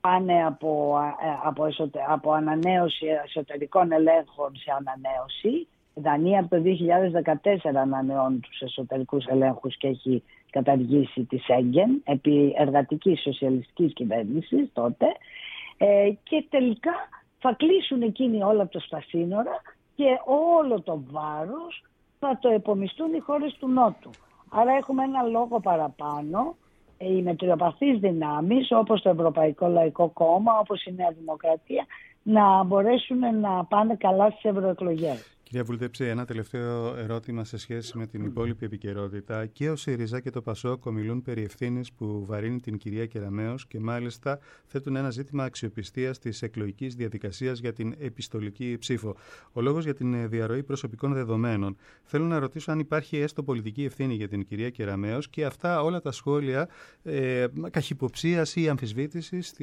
πάνε από ανανέωση εσωτερικών ελέγχων σε ανανέωση. Η Δανία από το 2014 ανανεώνει τους εσωτερικούς ελέγχους και έχει καταργήσει τη Σέγγεν επί εργατικής σοσιαλιστικής κυβέρνησης τότε. Και τελικά θα κλείσουν εκείνοι όλα τα σύνορα και όλο το βάρος θα το επομιστούν οι χώρες του Νότου. Άρα έχουμε ένα λόγο παραπάνω, οι μετριοπαθείς δυνάμεις όπως το Ευρωπαϊκό Λαϊκό Κόμμα, όπως η Νέα Δημοκρατία, να μπορέσουν να πάνε καλά στις ευρωεκλογές. Κυρία Βουλτέψη, ένα τελευταίο ερώτημα σε σχέση με την υπόλοιπη επικαιρότητα. Και ο ΣΥΡΙΖΑ και το ΠΑΣΟΚ ομιλούν περί ευθύνης που βαρύνει την κυρία Κεραμέως και μάλιστα θέτουν ένα ζήτημα αξιοπιστίας της εκλογικής διαδικασίας για την επιστολική ψήφο. Ο λόγος για την διαρροή προσωπικών δεδομένων. Θέλω να ρωτήσω αν υπάρχει έστω πολιτική ευθύνη για την κυρία Κεραμέως και αυτά όλα τα σχόλια καχυποψίας ή αμφισβήτησης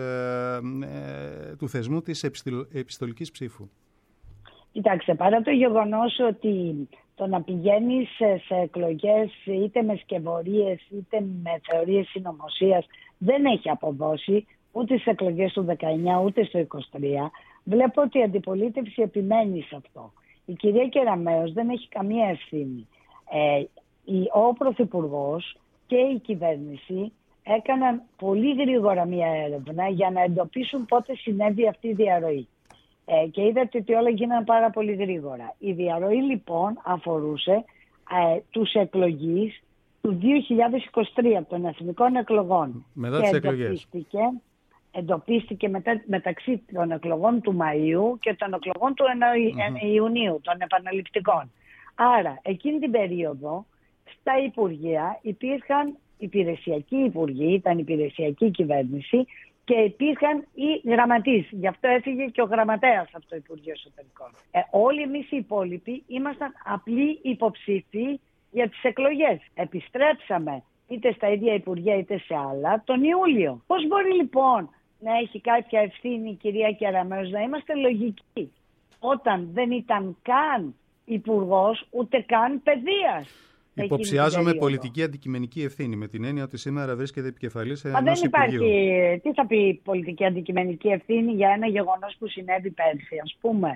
του θεσμού της επιστολικής ψήφου. Κοιτάξτε, παρά το γεγονός ότι το να πηγαίνεις σε εκλογές είτε με σκευωρίες είτε με θεωρίες συνωμοσίας δεν έχει αποδώσει ούτε στις εκλογές του 19 ούτε στο 23, βλέπω ότι η αντιπολίτευση επιμένει σε αυτό. Η κυρία Κεραμέως δεν έχει καμία ευθύνη. Ο Πρωθυπουργός και η κυβέρνηση έκαναν πολύ γρήγορα μια έρευνα για να εντοπίσουν πότε συνέβη αυτή η διαρροή. Και είδατε ότι όλα γίνανε πάρα πολύ γρήγορα. Η διαρροή λοιπόν αφορούσε τους εκλογείς του 2023 των εθνικών εκλογών. Μετά τις εκλογές. Εντοπίστηκε μεταξύ των εκλογών του Μαΐου και των εκλογών του Ιουνίου, των επαναληπτικών. Άρα εκείνη την περίοδο στα Υπουργεία υπήρχαν υπηρεσιακοί υπουργοί, ήταν υπηρεσιακή κυβέρνηση, και υπήρχαν οι γραμματείς. Γι' αυτό έφυγε και ο γραμματέας από το Υπουργείο Εσωτερικών. Όλοι εμείς οι υπόλοιποι ήμασταν απλοί υποψήφοι για τις εκλογές. Επιστρέψαμε είτε στα ίδια Υπουργεία είτε σε άλλα τον Ιούλιο. Πώς μπορεί λοιπόν να έχει κάποια ευθύνη η κυρία Κεραμέως, να είμαστε λογικοί, όταν δεν ήταν καν υπουργός ούτε καν παιδείας? Υποψιάζομαι πολιτική αντικειμενική ευθύνη, με την έννοια ότι σήμερα βρίσκεται επικεφαλής ενός δεν υπάρχει. Υπουργείου. Τι θα πει πολιτική αντικειμενική ευθύνη για ένα γεγονός που συνέβη πέρσι, ας πούμε?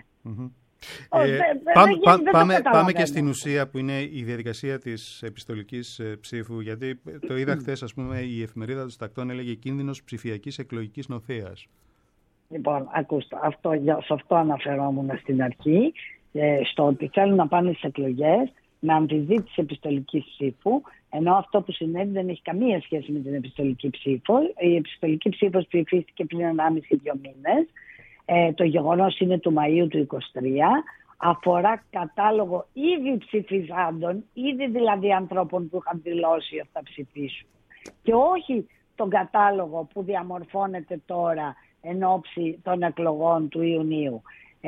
Πάμε και στην ουσία που είναι η διαδικασία της επιστολικής ψήφου, γιατί το είδα χθες, ας πούμε, η εφημερίδα των Τακτών έλεγε κίνδυνος ψηφιακής εκλογικής νοθείας. Λοιπόν, ακούστε, σε αυτό αναφερόμουν στην αρχή, στο ότι θέλουν να πάνε στις εκλογές με αμφισβήτηση επιστολικής ψήφου, ενώ αυτό που συνέβη δεν έχει καμία σχέση με την επιστολική ψήφο. Η επιστολική ψήφος ψηφίστηκε πριν 1,5-2 μήνες. Το γεγονός είναι του Μαΐου του 2023. Αφορά κατάλογο ήδη ψηφιζάντων, ήδη δηλαδή ανθρώπων που είχαν δηλώσει ότι θα ψηφίσουν. Και όχι τον κατάλογο που διαμορφώνεται τώρα εν ώψη των εκλογών του Ιουνίου.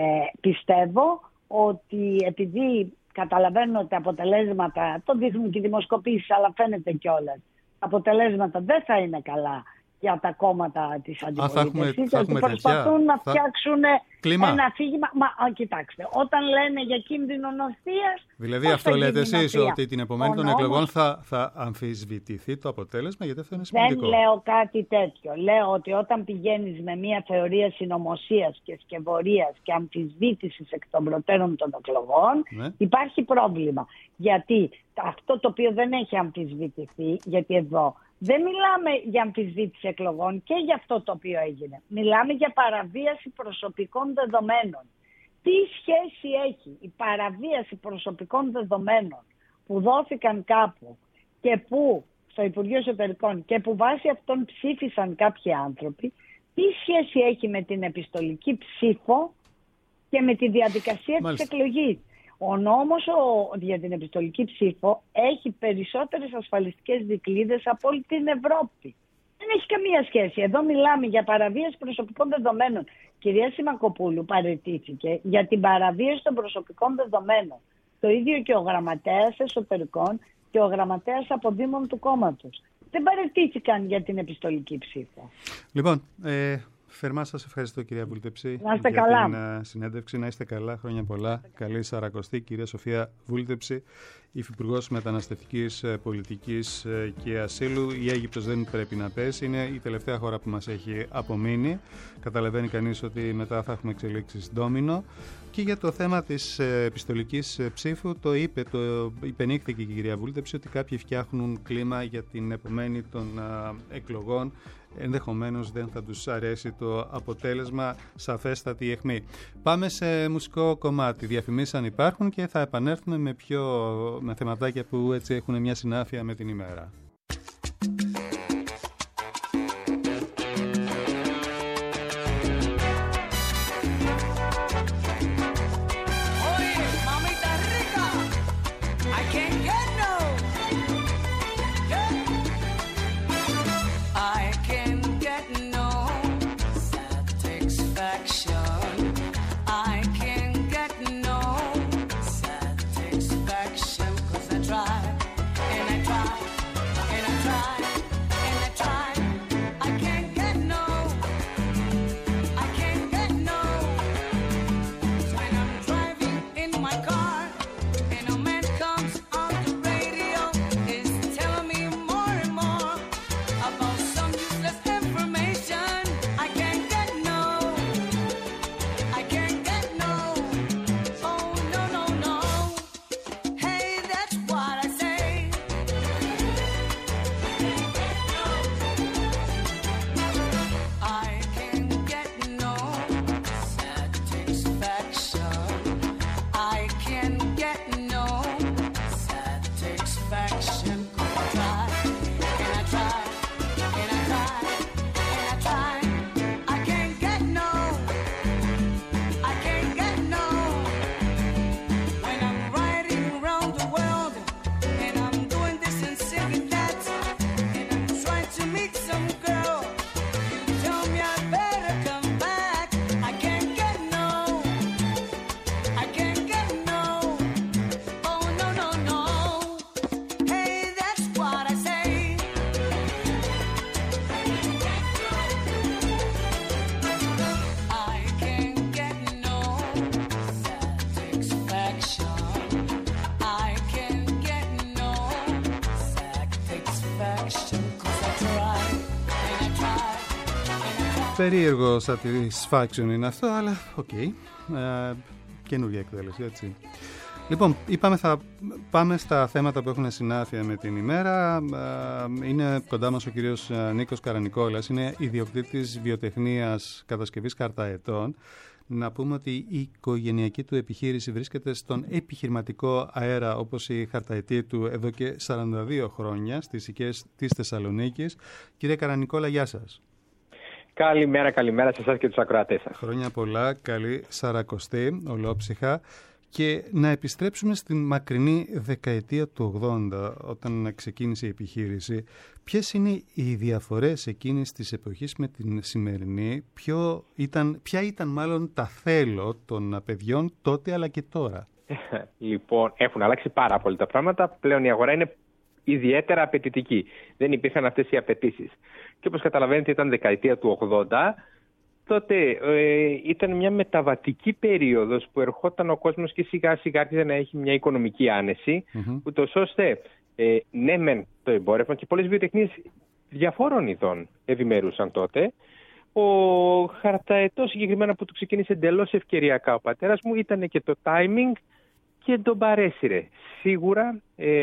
Πιστεύω ότι επειδή καταλαβαίνουν ότι τα αποτελέσματα, το δείχνουν και οι δημοσκοπήσεις, αλλά φαίνεται κιόλας, τα αποτελέσματα δεν θα είναι καλά για τα κόμματα της αντιπολίτευσης, ότι προσπαθούν να φτιάξουν ένα αφήγημα. Κοιτάξτε, όταν λένε για κίνδυνο νοθείας... Δηλαδή αυτό λέτε εσείς, ότι την επομένη των εκλογών θα αμφισβητηθεί το αποτέλεσμα, γιατί αυτό είναι σημαντικό. Δεν λέω κάτι τέτοιο. Λέω ότι όταν πηγαίνεις με μια θεωρία συνωμοσίας και σκευωρίας και αμφισβήτησης εκ των προτέρων των εκλογών, υπάρχει πρόβλημα. Γιατί αυτό το οποίο δεν έχει αμφισβητηθεί, γιατί εδώ δεν μιλάμε για αμφισβήτηση εκλογών και για αυτό το οποίο έγινε. Μιλάμε για παραβίαση προσωπικών δεδομένων. Τι σχέση έχει η παραβίαση προσωπικών δεδομένων που δόθηκαν κάπου και που στο Υπουργείο Εσωτερικών και που βάσει αυτών ψήφισαν κάποιοι άνθρωποι, τι σχέση έχει με την επιστολική ψήφο και με τη διαδικασία της εκλογής? Ο νόμος για την επιστολική ψήφο έχει περισσότερες ασφαλιστικές δικλείδες από όλη την Ευρώπη. Δεν έχει καμία σχέση. Εδώ μιλάμε για παραβίαση προσωπικών δεδομένων. Κυρία Σιμακοπούλου παραιτήθηκε για την παραβίαση των προσωπικών δεδομένων. Το ίδιο και ο γραμματέας εσωτερικών και ο γραμματέας αποδήμων του κόμματος. Δεν παραιτήθηκαν για την επιστολική ψήφο. Λοιπόν, Θερμά σας ευχαριστώ, κυρία Βούλτεψη, Να είστε για καλά. την συνέντευξη. Να είστε καλά, χρόνια πολλά. Καλή Σαρακοστή, κυρία Σοφία Βούλτεψη, Υφυπουργός Μεταναστευτικής Πολιτικής και Ασύλου. Η Αίγυπτος δεν πρέπει να πέσει, είναι η τελευταία χώρα που μας έχει απομείνει. Καταλαβαίνει κανείς ότι μετά θα έχουμε εξελίξεις ντόμινο. Και για το θέμα της επιστολικής ψήφου, το υπενήχθηκε η κυρία Βούλτεψη ότι κάποιοι φτιάχνουν κλίμα για την επομένη των εκλογών. Ενδεχομένως δεν θα τους αρέσει το αποτέλεσμα, σαφέστατη αιχμή. Πάμε σε μουσικό κομμάτι. Διαφημίσεις αν υπάρχουν και θα επανέλθουμε με θεματάκια που έτσι έχουν μια συνάφεια με την ημέρα. Περίεργο satisfaction είναι αυτό, αλλά οκ. Καινούργια εκτέλεση, έτσι. Λοιπόν, είπαμε θα πάμε στα θέματα που έχουν συνάφεια με την ημέρα. Είναι κοντά μας ο κύριος Νίκος Καρανικόλας, είναι ιδιοκτήτης βιοτεχνίας κατασκευής χαρταετών. Να πούμε ότι η οικογενειακή του επιχείρηση βρίσκεται στον επιχειρηματικό αέρα, όπως η χαρταετή του, εδώ και 42 χρόνια στις οικίες της Θεσσαλονίκης. Κύριε Καρανικόλα, γεια σας. Καλημέρα σε εσάς και τους ακροατές σας. Χρόνια πολλά, καλή Σαρακοστή, ολόψυχα. Και να επιστρέψουμε στην μακρινή δεκαετία του 80, όταν ξεκίνησε η επιχείρηση. Ποιες είναι οι διαφορές εκείνης της εποχής με την σημερινή, ποια ήταν μάλλον τα θέλω των παιδιών τότε αλλά και τώρα? Λοιπόν, έχουν αλλάξει πάρα πολύ τα πράγματα. Πλέον η αγορά είναι ιδιαίτερα απαιτητική. Δεν υπήρχαν αυτές οι απαιτήσεις. Και όπως καταλαβαίνετε, ήταν δεκαετία του 80. Τότε ήταν μια μεταβατική περίοδος που ερχόταν ο κόσμος και σιγά σιγά άρχισε να έχει μια οικονομική άνεση, ούτως ώστε ναι μεν το εμπόρευμα και πολλές βιοτεχνίες διαφόρων ειδών ευημερούσαν τότε. Ο χαρταετός συγκεκριμένα που του ξεκίνησε εντελώς ευκαιριακά ο πατέρας μου ήταν και το timing και τον παρέσυρε. Σίγουρα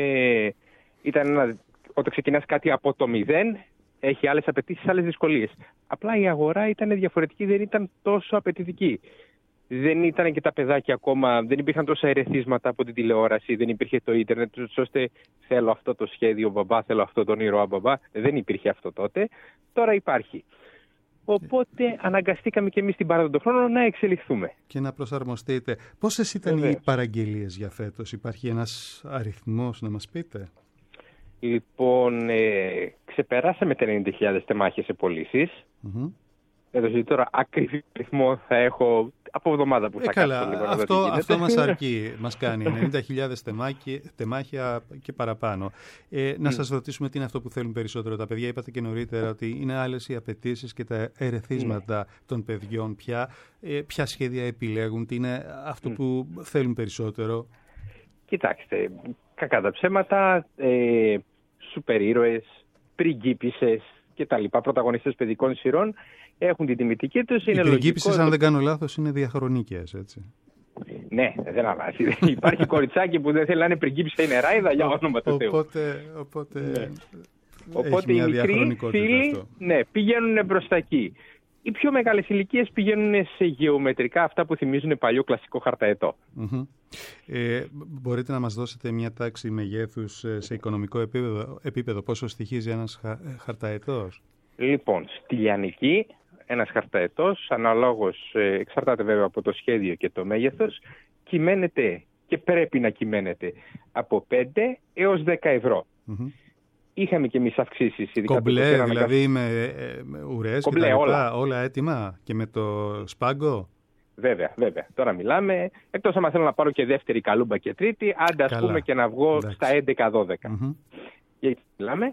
ήταν όταν ξεκινάς κάτι από το μηδέν, έχει άλλες απαιτήσεις, άλλες δυσκολίες. Απλά η αγορά ήταν διαφορετική, δεν ήταν τόσο απαιτητική. Δεν ήταν και τα παιδάκια ακόμα, δεν υπήρχαν τόσα ερεθίσματα από την τηλεόραση, δεν υπήρχε το ίντερνετ, ώστε θέλω αυτό το σχέδιο μπαμπά, θέλω αυτό τον ήρωα μπαμπά. Δεν υπήρχε αυτό τότε. Τώρα υπάρχει. Οπότε αναγκαστήκαμε και εμείς την παράδοση των χρόνων να εξελιχθούμε. Και να προσαρμοστείτε. Πόσες ήταν οι παραγγελίες για φέτος? Υπάρχει ένας αριθμός να μας πείτε? Λοιπόν, ξεπεράσαμε τα 90.000 τεμάχες σε πωλήσεις. Εδώ τώρα ακριβή αριθμό θα έχω από εβδομάδα που θα κάτσω λίγο. Αυτό μας αρκεί, μας κάνει 90.000 τεμάχια και παραπάνω. Να σας ρωτήσουμε τι είναι αυτό που θέλουν περισσότερο τα παιδιά. Είπατε και νωρίτερα ότι είναι άλλες οι απαιτήσεις και τα ερεθίσματα των παιδιών πια. Ποια σχέδια επιλέγουν, τι είναι αυτό που θέλουν περισσότερο? Κοιτάξτε, κακά τα ψέματα, σούπερ ήρωες, πριγκίπισσες και τα λοιπά, πρωταγωνιστές παιδικών σειρών έχουν την τιμητική τους. Οι πριγκίπισσες, αν δεν κάνω λάθος, είναι διαχρονικές, έτσι. Ναι, δεν αλλάζει. Υπάρχει κοριτσάκι που δεν θέλει να είναι πριγκίπισσα, είναι ράιδα, για όνομα του Θεού. Οπότε οι μικροί φίλοι πηγαίνουν μπροστά εκεί. Οι πιο μεγάλες ηλικίες πηγαίνουν σε γεωμετρικά, αυτά που θυμίζουν παλιό κλασικό χαρταετό. Μπορείτε να μας δώσετε μια τάξη μεγέθους σε οικονομικό επίπεδο, πόσο στοιχίζει ένας χαρταετός? Λοιπόν, στη λιανική ένας χαρταετός, αναλόγως, εξαρτάται βέβαια από το σχέδιο και το μέγεθος, κυμαίνεται και πρέπει να κυμαίνεται από 5 έως 10 ευρώ. Είχαμε και εμείς αυξήσεις. Κομπλέ, δηλαδή με ουρές και τα λοιπά, όλα έτοιμα και με το σπάγκο? Βέβαια. Τώρα μιλάμε, εκτός άμα θέλω να πάρω και δεύτερη καλούμπα και τρίτη, άντε ας πούμε και να βγω στα 11-12. Γιατί μιλάμε.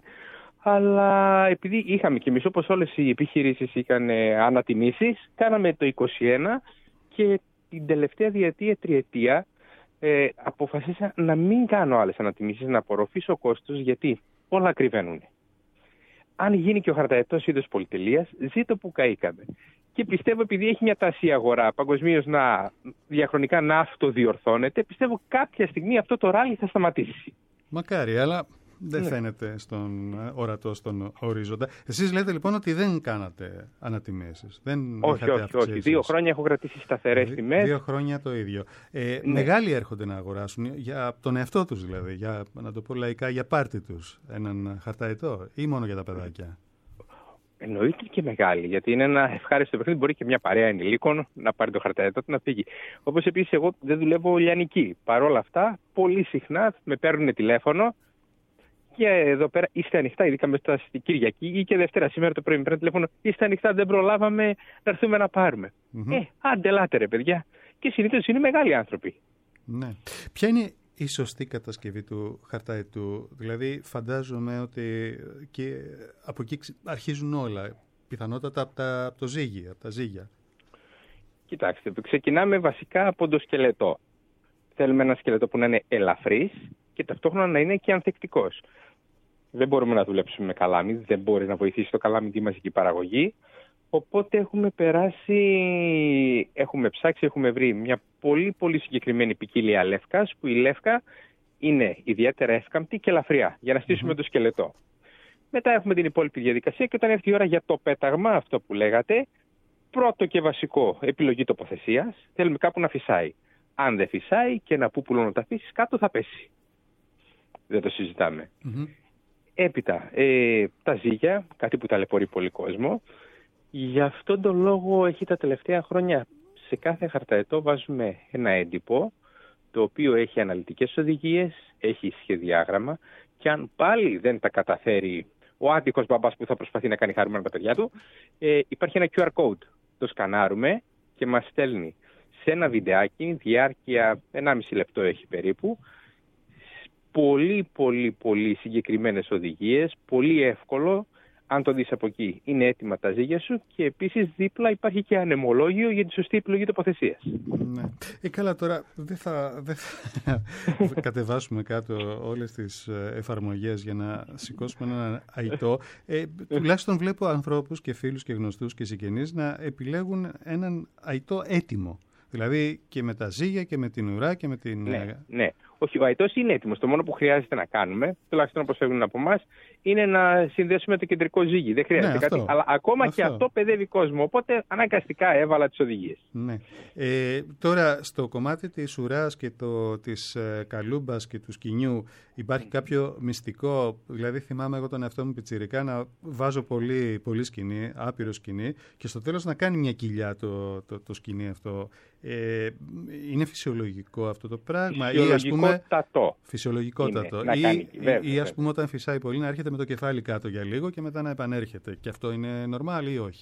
Αλλά επειδή είχαμε και εμείς, όπως όλες οι επιχειρήσεις είχαν ανατιμήσεις, κάναμε το 21 και την τελευταία διετία, τριετία, αποφασίσα να μην κάνω άλλες ανατιμήσεις, να απορροφήσω κόστος, γιατί όλα ακριβένουν. Αν γίνει και ο χαρταετός είδος πολυτελείας, ζήτω που καήκαμε. Και πιστεύω, επειδή έχει μια τάση η αγορά παγκοσμίως διαχρονικά να αυτοδιορθώνεται, πιστεύω κάποια στιγμή αυτό το ράλι θα σταματήσει. Μακάρι, αλλά δεν φαίνεται ορατό στον ορίζοντα. Εσείς λέτε λοιπόν ότι δεν κάνατε ανατιμήσεις. Όχι. 2 χρόνια έχω κρατήσει σταθερές τιμές. 2 χρόνια το ίδιο. Μεγάλοι έρχονται να αγοράσουν, για τον εαυτό τους δηλαδή, για να το πω λαϊκά, για πάρτι τους, έναν χαρταετό, ή μόνο για τα παιδάκια? Εννοείται και μεγάλη, γιατί είναι ένα ευχάριστο παιχνίδι. Μπορεί και μια παρέα ενηλίκων να πάρει το χαρταετό του να φύγει. Όπως επίσης, εγώ δεν δουλεύω λιανική. Παρ' όλα αυτά, πολύ συχνά με παίρνουν τηλέφωνο. Και εδώ πέρα είστε ανοιχτά, ειδικά μέσα στην Κυριακή ή και Δευτέρα. Σήμερα το πρωί με παίρνει τηλέφωνο. Είστε ανοιχτά, δεν προλάβαμε να έρθουμε να πάρουμε. Άντε ελάτε ρε παιδιά. Και συνήθως είναι μεγάλοι άνθρωποι. Ναι. Ποια είναι η σωστή κατασκευή του χαρταετού? Δηλαδή, φαντάζομαι ότι και από εκεί αρχίζουν όλα. Πιθανότατα από το ζύγι, από τα ζύγια. Κοιτάξτε, ξεκινάμε βασικά από το σκελετό. Θέλουμε ένα σκελετό που να είναι ελαφρύς και ταυτόχρονα να είναι και ανθεκτικός. Δεν μπορούμε να δουλέψουμε με καλάμι, δεν μπορεί να βοηθήσει το καλάμι τη μαζική παραγωγή. Οπότε έχουμε ψάξει, έχουμε βρει μια πολύ πολύ συγκεκριμένη ποικιλία λεύκας, που η λεύκα είναι ιδιαίτερα εύκαμπτη και ελαφριά, για να στήσουμε το σκελετό. Μετά έχουμε την υπόλοιπη διαδικασία και όταν έρθει η ώρα για το πέταγμα, αυτό που λέγατε, πρώτο και βασικό, επιλογή τοποθεσίας, θέλουμε κάπου να φυσάει. Αν δεν φυσάει και ένα πούπουλο να τα αφήσεις κάτω, θα πέσει. Δεν το συζητάμε. Έπειτα, τα ζύγια, κάτι που ταλαιπωρεί πολύ κόσμο. Γι' αυτόν τον λόγο έχει τα τελευταία χρόνια σε κάθε χαρταετό βάζουμε ένα έντυπο, το οποίο έχει αναλυτικές οδηγίες, έχει σχεδιάγραμμα και αν πάλι δεν τα καταφέρει ο άτυχος μπαμπάς που θα προσπαθεί να κάνει χαρούμενα τα παιδιά του, υπάρχει ένα QR code. Το σκανάρουμε και μας στέλνει σε ένα βιντεάκι, διάρκεια 1,5 λεπτό έχει περίπου, πολύ συγκεκριμένες οδηγίες, πολύ εύκολο. Αν το δεις από εκεί, είναι έτοιμα τα ζύγια σου και επίσης δίπλα υπάρχει και ανεμολόγιο για τη σωστή επιλογή τοποθεσίας. Ναι. Καλά, τώρα δεν θα κατεβάσουμε κάτω όλες τις εφαρμογές για να σηκώσουμε έναν αητό. Τουλάχιστον βλέπω ανθρώπους και φίλους και γνωστούς και συγγενείς να επιλέγουν έναν αητό έτοιμο. Δηλαδή και με τα ζύγια και με την ουρά και με την... Ναι. Όχι, ο αητός είναι έτοιμος. Το μόνο που χρειάζεται να κάνουμε, τουλάχιστον όπως φεύγουν από εμάς, είναι να συνδέσουμε το κεντρικό ζύγι. Δεν χρειάζεται κάτι. Αλλά ακόμα και αυτό παιδεύει κόσμο. Οπότε αναγκαστικά έβαλα τις οδηγίες. Ναι. Τώρα στο κομμάτι της ουράς και της καλούμπας και του σκηνιού υπάρχει κάποιο μυστικό? Δηλαδή θυμάμαι εγώ τον εαυτό μου πιτσιρικά να βάζω πολύ σκηνή, άπειρο σκηνή και στο τέλος να κάνει μια κοιλιά το σκηνή αυτό. Είναι φυσιολογικό αυτό το πράγμα? Φυσιολογικότατο. Ή ας πούμε όταν φυσάει πολύ να έρχεται με το κεφάλι κάτω για λίγο και μετά να επανέρχεται. Και αυτό είναι normal ή όχι?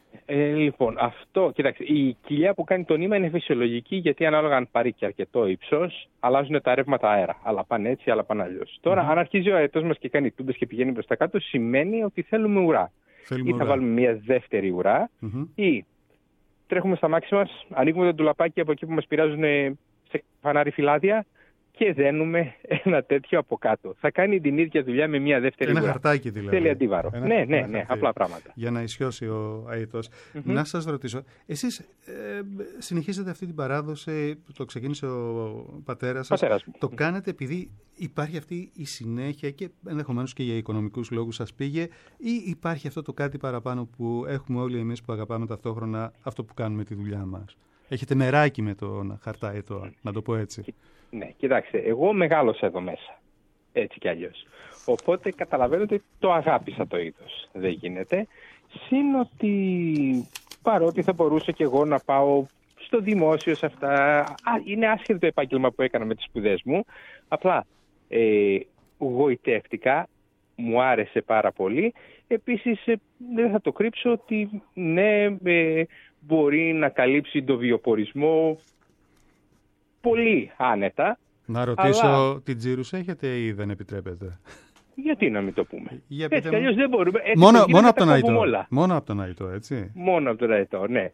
Λοιπόν, αυτό, κοιτάξτε, η κοιλιά που κάνει το νήμα είναι φυσιολογική, γιατί ανάλογα αν πάρει και αρκετό ύψος, αλλάζουν τα ρεύματα αέρα. Άλλα πάνε έτσι, άλλα πάνε αλλιώς. Τώρα, αν αρχίζει ο αετός μας και κάνει τούμπες και πηγαίνει προς τα κάτω, σημαίνει ότι θέλουμε ουρά. Ή θα βάλουμε μια δεύτερη ουρά, ή τρέχουμε στα μάξι μας, ανοίγουμε το ντουλαπάκι από εκεί που μας πειράζουν σε φανάρι φυλάδια και δένουμε ένα τέτοιο από κάτω. Θα κάνει την ίδια δουλειά με μια δεύτερη ουρά. Ένα χαρτάκι δηλαδή. Θέλει αντίβαρο. Ναι, απλά πράγματα. Για να ισιώσει ο αετός. Να σας ρωτήσω, εσείς συνεχίζετε αυτή την παράδοση, το ξεκίνησε ο πατέρας σας. Το κάνετε επειδή υπάρχει αυτή η συνέχεια και ενδεχομένως και για οικονομικούς λόγους σας πήγε, ή υπάρχει αυτό το κάτι παραπάνω που έχουμε όλοι εμείς που αγαπάμε ταυτόχρονα αυτό που κάνουμε τη δουλειά μας? Έχετε μεράκι με τον χαρταετό, να το πω έτσι. Ναι, κοιτάξτε, εγώ μεγάλωσα εδώ μέσα, έτσι κι αλλιώς. Οπότε καταλαβαίνω ότι το αγάπησα το είδος. Δεν γίνεται. Συν ότι παρότι θα μπορούσα κι εγώ να πάω στο δημόσιο σε αυτά, είναι άσχετο το επάγγελμα που έκανα με τις σπουδές μου, απλά γοητεύτηκα, μου άρεσε πάρα πολύ. Επίσης, δεν θα το κρύψω ότι ναι, μπορεί να καλύψει το βιοπορισμό πολύ άνετα. Να ρωτήσω, αλλά την τζίρους έχετε ή δεν επιτρέπετε? Γιατί να μην το πούμε? Έτσι αλλιώς δεν μπορούμε. Μόνο από τον αητό. Μόνο από τον αητό, έτσι. Μόνο από τον αητό, ναι.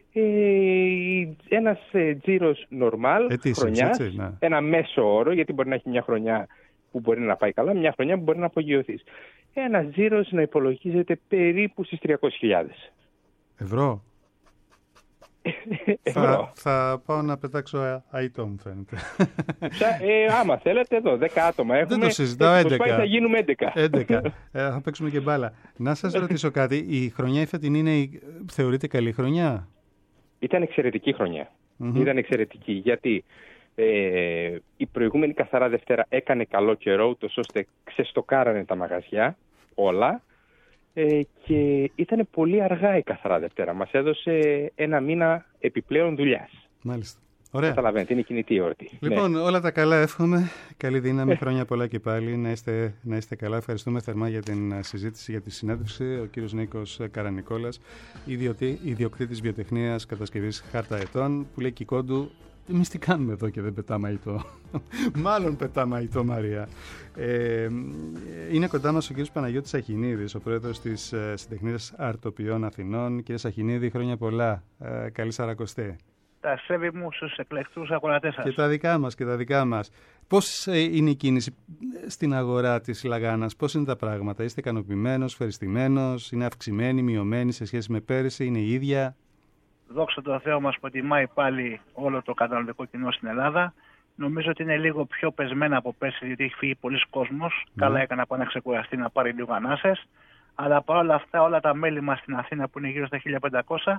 Ένας τζίρος νορμάλ χρονιάς, ναι. Ένα μέσο όρο, γιατί μπορεί να έχει μια χρονιά που μπορεί να πάει καλά, μια χρονιά που μπορεί να απογειωθείς. Ένας τζίρος να υπολογίζεται περίπου στις 300.000. Ευρώ? Θα πάω να πετάξω αητό, μου φαίνεται. Άμα θέλετε, εδώ 10 άτομα έχουμε. Δεν το συζητάω, 11. Θα γίνουμε 11. Θα παίξουμε και μπάλα. Να σας ρωτήσω κάτι, η χρονιά η φετινή θεωρείται καλή χρονιά? Ήταν εξαιρετική χρονιά. Ήταν εξαιρετική, γιατί η προηγούμενη καθαρά Δευτέρα έκανε καλό καιρό, ούτως ώστε ξεστοκάρανε τα μαγαζιά όλα. Και ήταν πολύ αργά η καθαρά Δευτέρα. Μας έδωσε ένα μήνα επιπλέον δουλειάς. Μάλιστα. Ωραία. Καταλαβαίνετε, είναι κινητή όρτη. Λοιπόν, όλα τα καλά εύχομαι. Καλή δύναμη, χρόνια πολλά και πάλι. Να είστε καλά. Ευχαριστούμε θερμά για την συζήτηση, για τη συνέντευξη. Ο κύριος Νίκος Καρανικόλας, ιδιοκτήτης βιοτεχνίας κατασκευής χαρταετών, που λέει Κικόντου, εμείς τι κάνουμε εδώ και δεν πετάμε αητό? Μάλλον πετάμε αητό, Μαρία. Είναι κοντά μας ο κύριος Παναγιώτης Αχινίδης, ο πρόεδρος της Συντεχνίας Αρτοποιών Αθηνών. Κύριε Αχινίδη, χρόνια πολλά. Καλή Σαρακοστή. Τα σέβη μου στους εκλεκτούς ακροατές σας. Και τα δικά μας. Πώς είναι η κίνηση στην αγορά της Λαγάνας, πώς είναι τα πράγματα? Είστε ικανοποιημένος, ευχαριστημένος, είναι αυξημένη, μειωμένη σε σχέση με πέρυσι, είναι η ίδια? Δόξα τω Θεώ μας που τιμάει πάλι όλο το καταναλωτικό κοινό στην Ελλάδα. Νομίζω ότι είναι λίγο πιο πεσμένα από πέρσι, γιατί έχει φύγει πολλοί κόσμος. Καλά έκανε να πάει να ξεκουραστεί, να πάρει λίγο ανάσες. Αλλά παρόλα αυτά, όλα τα μέλη μας στην Αθήνα, που είναι γύρω στα 1500,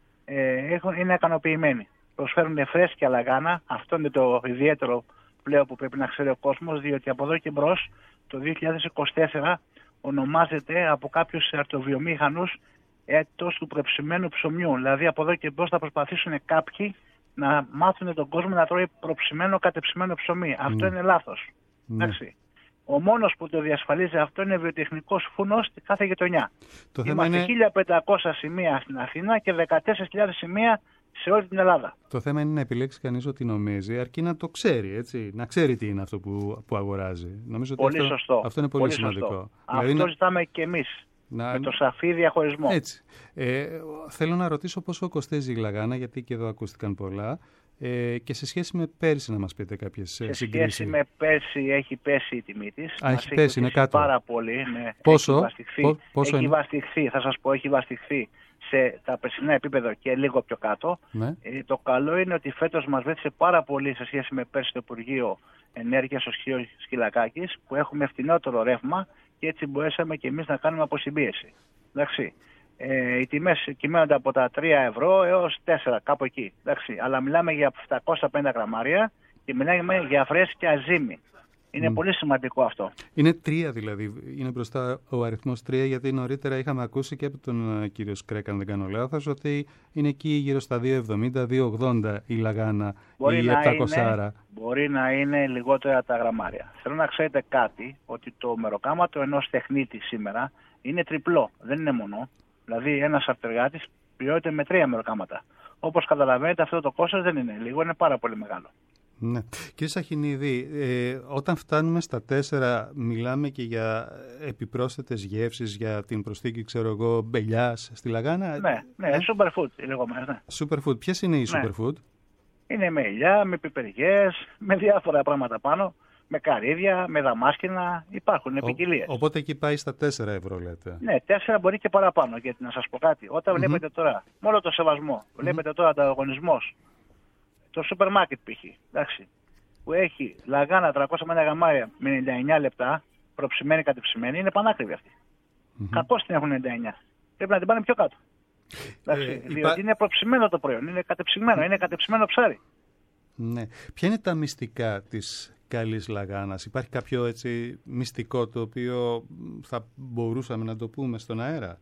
είναι ικανοποιημένοι. Προσφέρουν φρέσκια λαγάνα. Αυτό είναι το ιδιαίτερο πλέον που πρέπει να ξέρει ο κόσμος, διότι από εδώ και μπρος το 2024 ονομάζεται από κάποιους αρτοβιομήχανους έτος του προψημένου ψωμιού. Δηλαδή από εδώ και μπρος θα προσπαθήσουν κάποιοι να μάθουν τον κόσμο να τρώει προψημένο, κατεψημένο ψωμί. Αυτό είναι λάθος. Εντάξει. Ο μόνος που το διασφαλίζει αυτό είναι βιοτεχνικός φούνος στη κάθε γειτονιά. Είμαστε 1500 σημεία στην Αθήνα και 14.000 σημεία σε όλη την Ελλάδα. Το θέμα είναι να επιλέξει κανείς ό,τι νομίζει, αρκεί να το ξέρει, έτσι, να ξέρει τι είναι αυτό που αγοράζει. Νομίζω ότι πολύ σωστό. Αυτό είναι πολύ σημαντικό. Σωστό. Δηλαδή αυτό ζητάμε και εμείς. Με το σαφή διαχωρισμό. Έτσι. Θέλω να ρωτήσω πόσο κοστίζει η Λαγάνα, γιατί και εδώ ακούστηκαν πολλά, και σε σχέση με πέρσι να μας πείτε κάποιες συγκρίσεις. Σε σχέση με πέρσι έχει πέσει η τιμή της. Έχει πέσει, είναι κάτω. Πάρα πολύ. Ναι. Πόσο? Έχει βαστιχθεί, θα σας πω, έχει βαστιχθεί σε τα περσινά επίπεδα και λίγο πιο κάτω. Ναι. Το καλό είναι ότι φέτος μας βοήθησε πάρα πολύ σε σχέση με πέρσι το Υπουργείο Ενέργειας, ο Σκύλος Σκυλακάκης, που έχουμε φθηνότερο ρεύμα και έτσι μπορέσαμε και εμείς να κάνουμε αποσυμπίεση. Εντάξει. Οι τιμές κυμαίνονται από τα 3 ευρώ έως 4, κάπου εκεί. Εντάξει. Αλλά μιλάμε για 750 γραμμάρια και μιλάμε για φρέσκια ζύμη. Είναι πολύ σημαντικό αυτό. Είναι 3 δηλαδή. Είναι μπροστά ο αριθμός 3, γιατί νωρίτερα είχαμε ακούσει και από τον κύριο Σκρέκα, αν δεν κάνω λάθος, ότι είναι εκεί γύρω στα 2,70-2,80 η Λαγάνα ή 700. Μπορεί να είναι λιγότερα τα γραμμάρια. Θέλω να ξέρετε κάτι, ότι το μεροκάματο ενός τεχνίτη σήμερα είναι τριπλό, δεν είναι μονό. Δηλαδή ένας αρτεργάτης πληρώνεται με 3 μεροκάματα. Όπως καταλαβαίνετε, αυτό το κόστος δεν είναι λίγο, είναι πάρα πολύ μεγάλο. Ναι. Κύριε Σαχινίδη, όταν φτάνουμε στα 4, μιλάμε και για επιπρόσθετες γεύσεις για την προσθήκη, ξέρω εγώ, μπελιάς στη Λαγάνα. Ναι, superfood οι λεγόμενες. Ναι. Superfood. Ποιες είναι οι superfood? Είναι με ελιά, με πιπεριές, με διάφορα πράγματα πάνω, με καρύδια, με δαμάσκηνα, υπάρχουν ποικιλίες. Οπότε εκεί πάει στα 4 ευρώ, λέτε. Ναι, 4 μπορεί και παραπάνω, γιατί να σας πω κάτι. Όταν βλέπετε τώρα, με όλο το σεβασμό, βλέπετε τώρα ανταγωνισμός, το σούπερ μάρκετ π.χ. Που έχει Λαγάνα 350 γραμμάρια με 99 λεπτά, προψημένη κατεψημένη, είναι πανάκριβη αυτή. Κακώς την έχουν 99. Πρέπει να την πάνε πιο κάτω. Διότι είναι προψημένο το προϊόν, είναι κατεψυγμένο, είναι κατεψημένο ψάρι. Ναι. Ποια είναι τα μυστικά της καλής Λαγάνας? Υπάρχει κάποιο έτσι μυστικό το οποίο θα μπορούσαμε να το πούμε στον αέρα?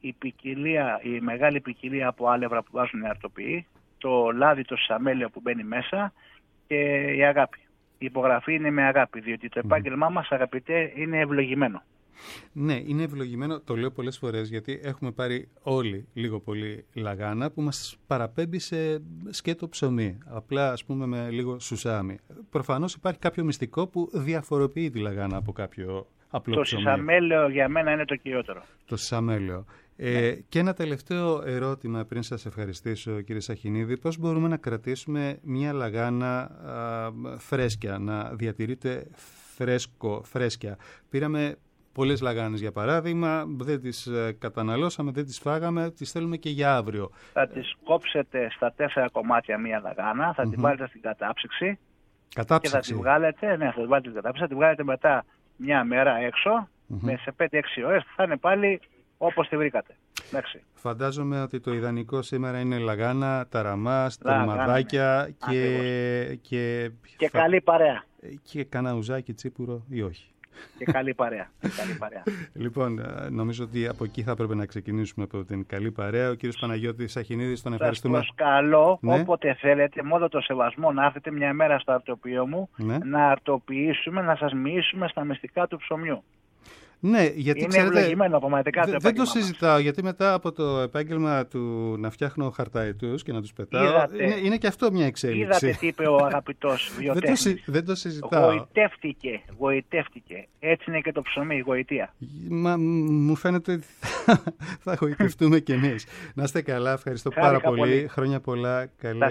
Η μεγάλη ποικιλία από άλευρα που βάζουν οι αρτοποιοί, το λάδι, το σαμέλαιο που μπαίνει μέσα και η αγάπη. Η υπογραφή είναι με αγάπη, διότι το επάγγελμά μας, αγαπητέ, είναι ευλογημένο. Ναι, είναι ευλογημένο, το λέω πολλές φορές, γιατί έχουμε πάρει όλοι λίγο πολύ Λαγάνα που μας παραπέμπει σε σκέτο ψωμί, απλά ας πούμε με λίγο σουσάμι. Προφανώς υπάρχει κάποιο μυστικό που διαφοροποιεί τη Λαγάνα από κάποιο απλό ψωμί. Το σισαμέλαιο για μένα είναι το κυριότερο. Το σισαμέλαιο. Και ένα τελευταίο ερώτημα πριν σας ευχαριστήσω, κύριε Σαχινίδη. Πώς μπορούμε να κρατήσουμε μια Λαγάνα φρέσκια, να διατηρείται φρέσκια? Πήραμε πολλές Λαγάνες για παράδειγμα, δεν τις καταναλώσαμε, δεν τις φάγαμε, τις θέλουμε και για αύριο. Θα τις κόψετε στα 4 κομμάτια μια Λαγάνα, θα την βάλετε στην κατάψυξη. Και θα την βγάλετε, θα την βάλετε στην κατάψυξη, θα την βγάλετε μετά μια μέρα έξω, σε 5-6 ώρες, θα είναι πάλι όπως τη βρήκατε. Εντάξει. Φαντάζομαι ότι το ιδανικό σήμερα είναι Λαγάνα, ταραμάς, τολμαδάκια και καλή παρέα. Και κανένα ουζάκι τσίπουρο ή όχι? Και καλή παρέα. Λοιπόν, νομίζω ότι από εκεί θα έπρεπε να ξεκινήσουμε, από την καλή παρέα. Ο κύριος Παναγιώτης Σαχινίδης, τον ευχαριστούμε. Σας προσκαλώ, όποτε θέλετε, με όλο το σεβασμό, να έρθετε μια μέρα στο αρτοποιείο μου, να αρτοποιήσουμε, να σας μοιήσουμε στα μυστικά του ψωμιού. Ναι, γιατί είναι ξέρετε, ευλογημένο πραγματικά το δεν το συζητάω, γιατί μετά από το επάγγελμα του να φτιάχνω χαρταετούς και να τους πετάω, είναι και αυτό μια εξέλιξη. Είδατε τι είπε ο αγαπητός βιοτέχνης? Δεν το συζητάω. Γοητεύτηκε. Έτσι είναι και το ψωμί, η γοητεία. Μα μου φαίνεται ότι θα γοητευτούμε κι εμείς. Να είστε καλά, ευχαριστώ πάρα πολύ. Χρόνια πολλά,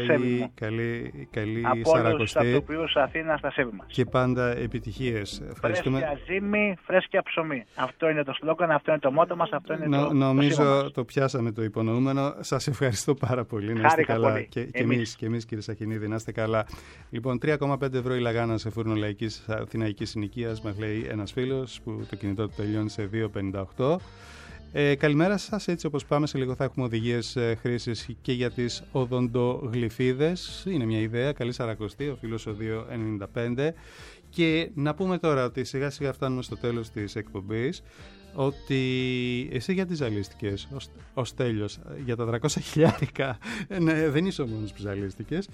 καλή Σαρακοστή. Από όλους τους αρτοποιούς Αθήνας, στα σέβη μας. Και πάντα επιτυχίες. Φρέσκια ζύμη, φρέσκια ψωμί. Αυτό είναι το σλόγγαν, αυτό είναι το μότο μας, αυτό είναι νομίζω το πιάσαμε το υπονοούμενο. Σας ευχαριστώ πάρα πολύ. Να είστε καλά. Και εμείς, κύριε Σαχινίδη, να είστε καλά. Λοιπόν, 3,5 ευρώ η Λαγάνα σε φούρνο λαϊκής αθηναϊκής συνοικίας, μας λέει ένας φίλος που το κινητό του τελειώνει σε 2,58. Καλημέρα σας. Έτσι όπως πάμε, σε λίγο θα έχουμε οδηγίες χρήσης και για τις οδοντογλυφίδες. Είναι μια ιδέα. Καλή Σαρακοστή, ο φίλος ο 2,95. Και να πούμε τώρα ότι σιγά σιγά φτάνουμε στο τέλος της εκπομπής, ότι εσύ γιατί ζαλίστηκες, ο Στέλιος, για τα 300 χιλιάρικα? Ναι, δεν είσαι ο μόνος που ζαλίστηκες.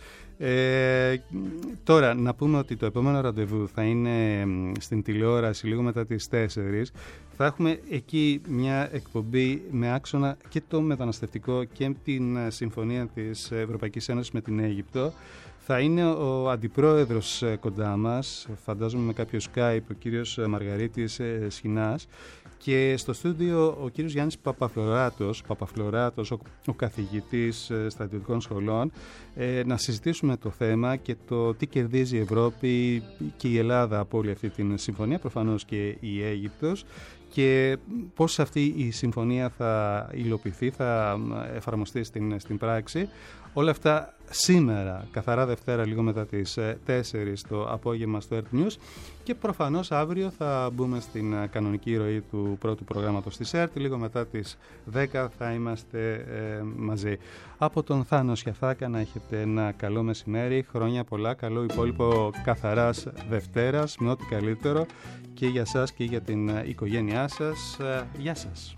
Τώρα να πούμε ότι το επόμενο ραντεβού θα είναι στην τηλεόραση λίγο μετά τις 4. Θα έχουμε εκεί μια εκπομπή με άξονα και το μεταναστευτικό και την συμφωνία της Ευρωπαϊκής Ένωσης με την Αίγυπτο. Θα είναι ο αντιπρόεδρος κοντά μας, φαντάζομαι με κάποιο Skype, ο κύριος Μαργαρίτης Σχοινάς, και στο στούντιο ο κύριος Γιάννης Παπαφλωράτος, ο καθηγητής στρατιωτικών σχολών, να συζητήσουμε το θέμα και το τι κερδίζει η Ευρώπη και η Ελλάδα από όλη αυτή την συμφωνία, προφανώς και η Αίγυπτος, και πώς αυτή η συμφωνία θα υλοποιηθεί, θα εφαρμοστεί στην πράξη. Όλα αυτά σήμερα, καθαρά Δευτέρα, λίγο μετά τις 4 το απόγευμα στο Earth News, και προφανώς αύριο θα μπούμε στην κανονική ροή του πρώτου προγράμματος της Earth. Λίγο μετά τις 10 θα είμαστε μαζί. Από τον Θάνο Σιαθάκα, να έχετε ένα καλό μεσημέρι, χρόνια πολλά, καλό υπόλοιπο καθαράς Δευτέρας, με ό,τι καλύτερο και για σας και για την οικογένειά σας. Γεια σας.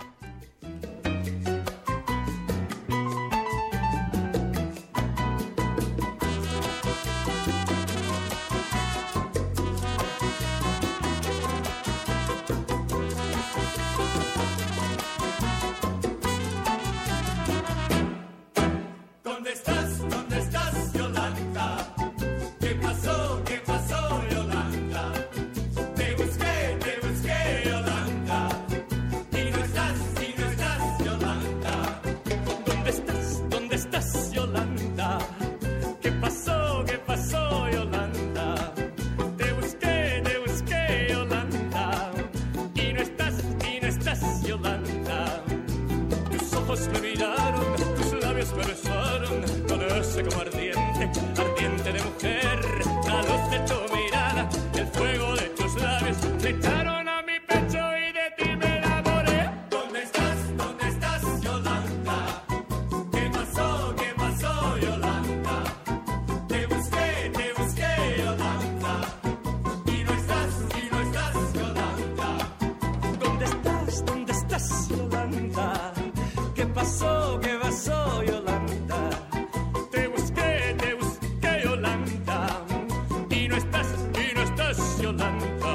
flecharon a mi pecho y de ti me enamoré. ¿Dónde estás, Yolanda? ¿Qué pasó, Yolanda? Te busqué, Yolanda. Y no estás, Yolanda. ¿Dónde estás, Yolanda? ¿Qué pasó, Yolanda? Te busqué, Yolanda. Y no estás, Yolanda.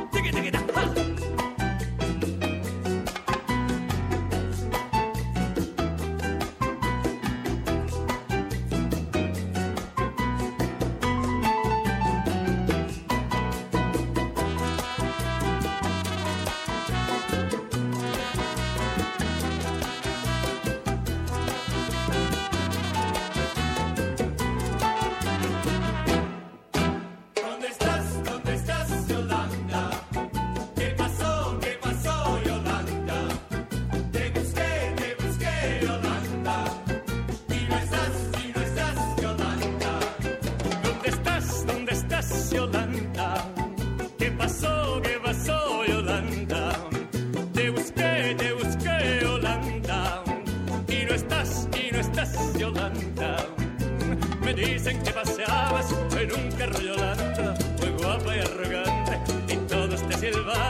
¿Dónde estás, Yolanda? ¿Qué pasó, Yolanda? Te busqué, Yolanda. Y no estás, Yolanda. ¿Dónde estás, Yolanda? ¿Qué pasó, Yolanda? Te busqué, Yolanda. Y no estás, Yolanda. Me dicen que paseabas en un carro, Yolanda, muy guapa y arrogante, y todos te silban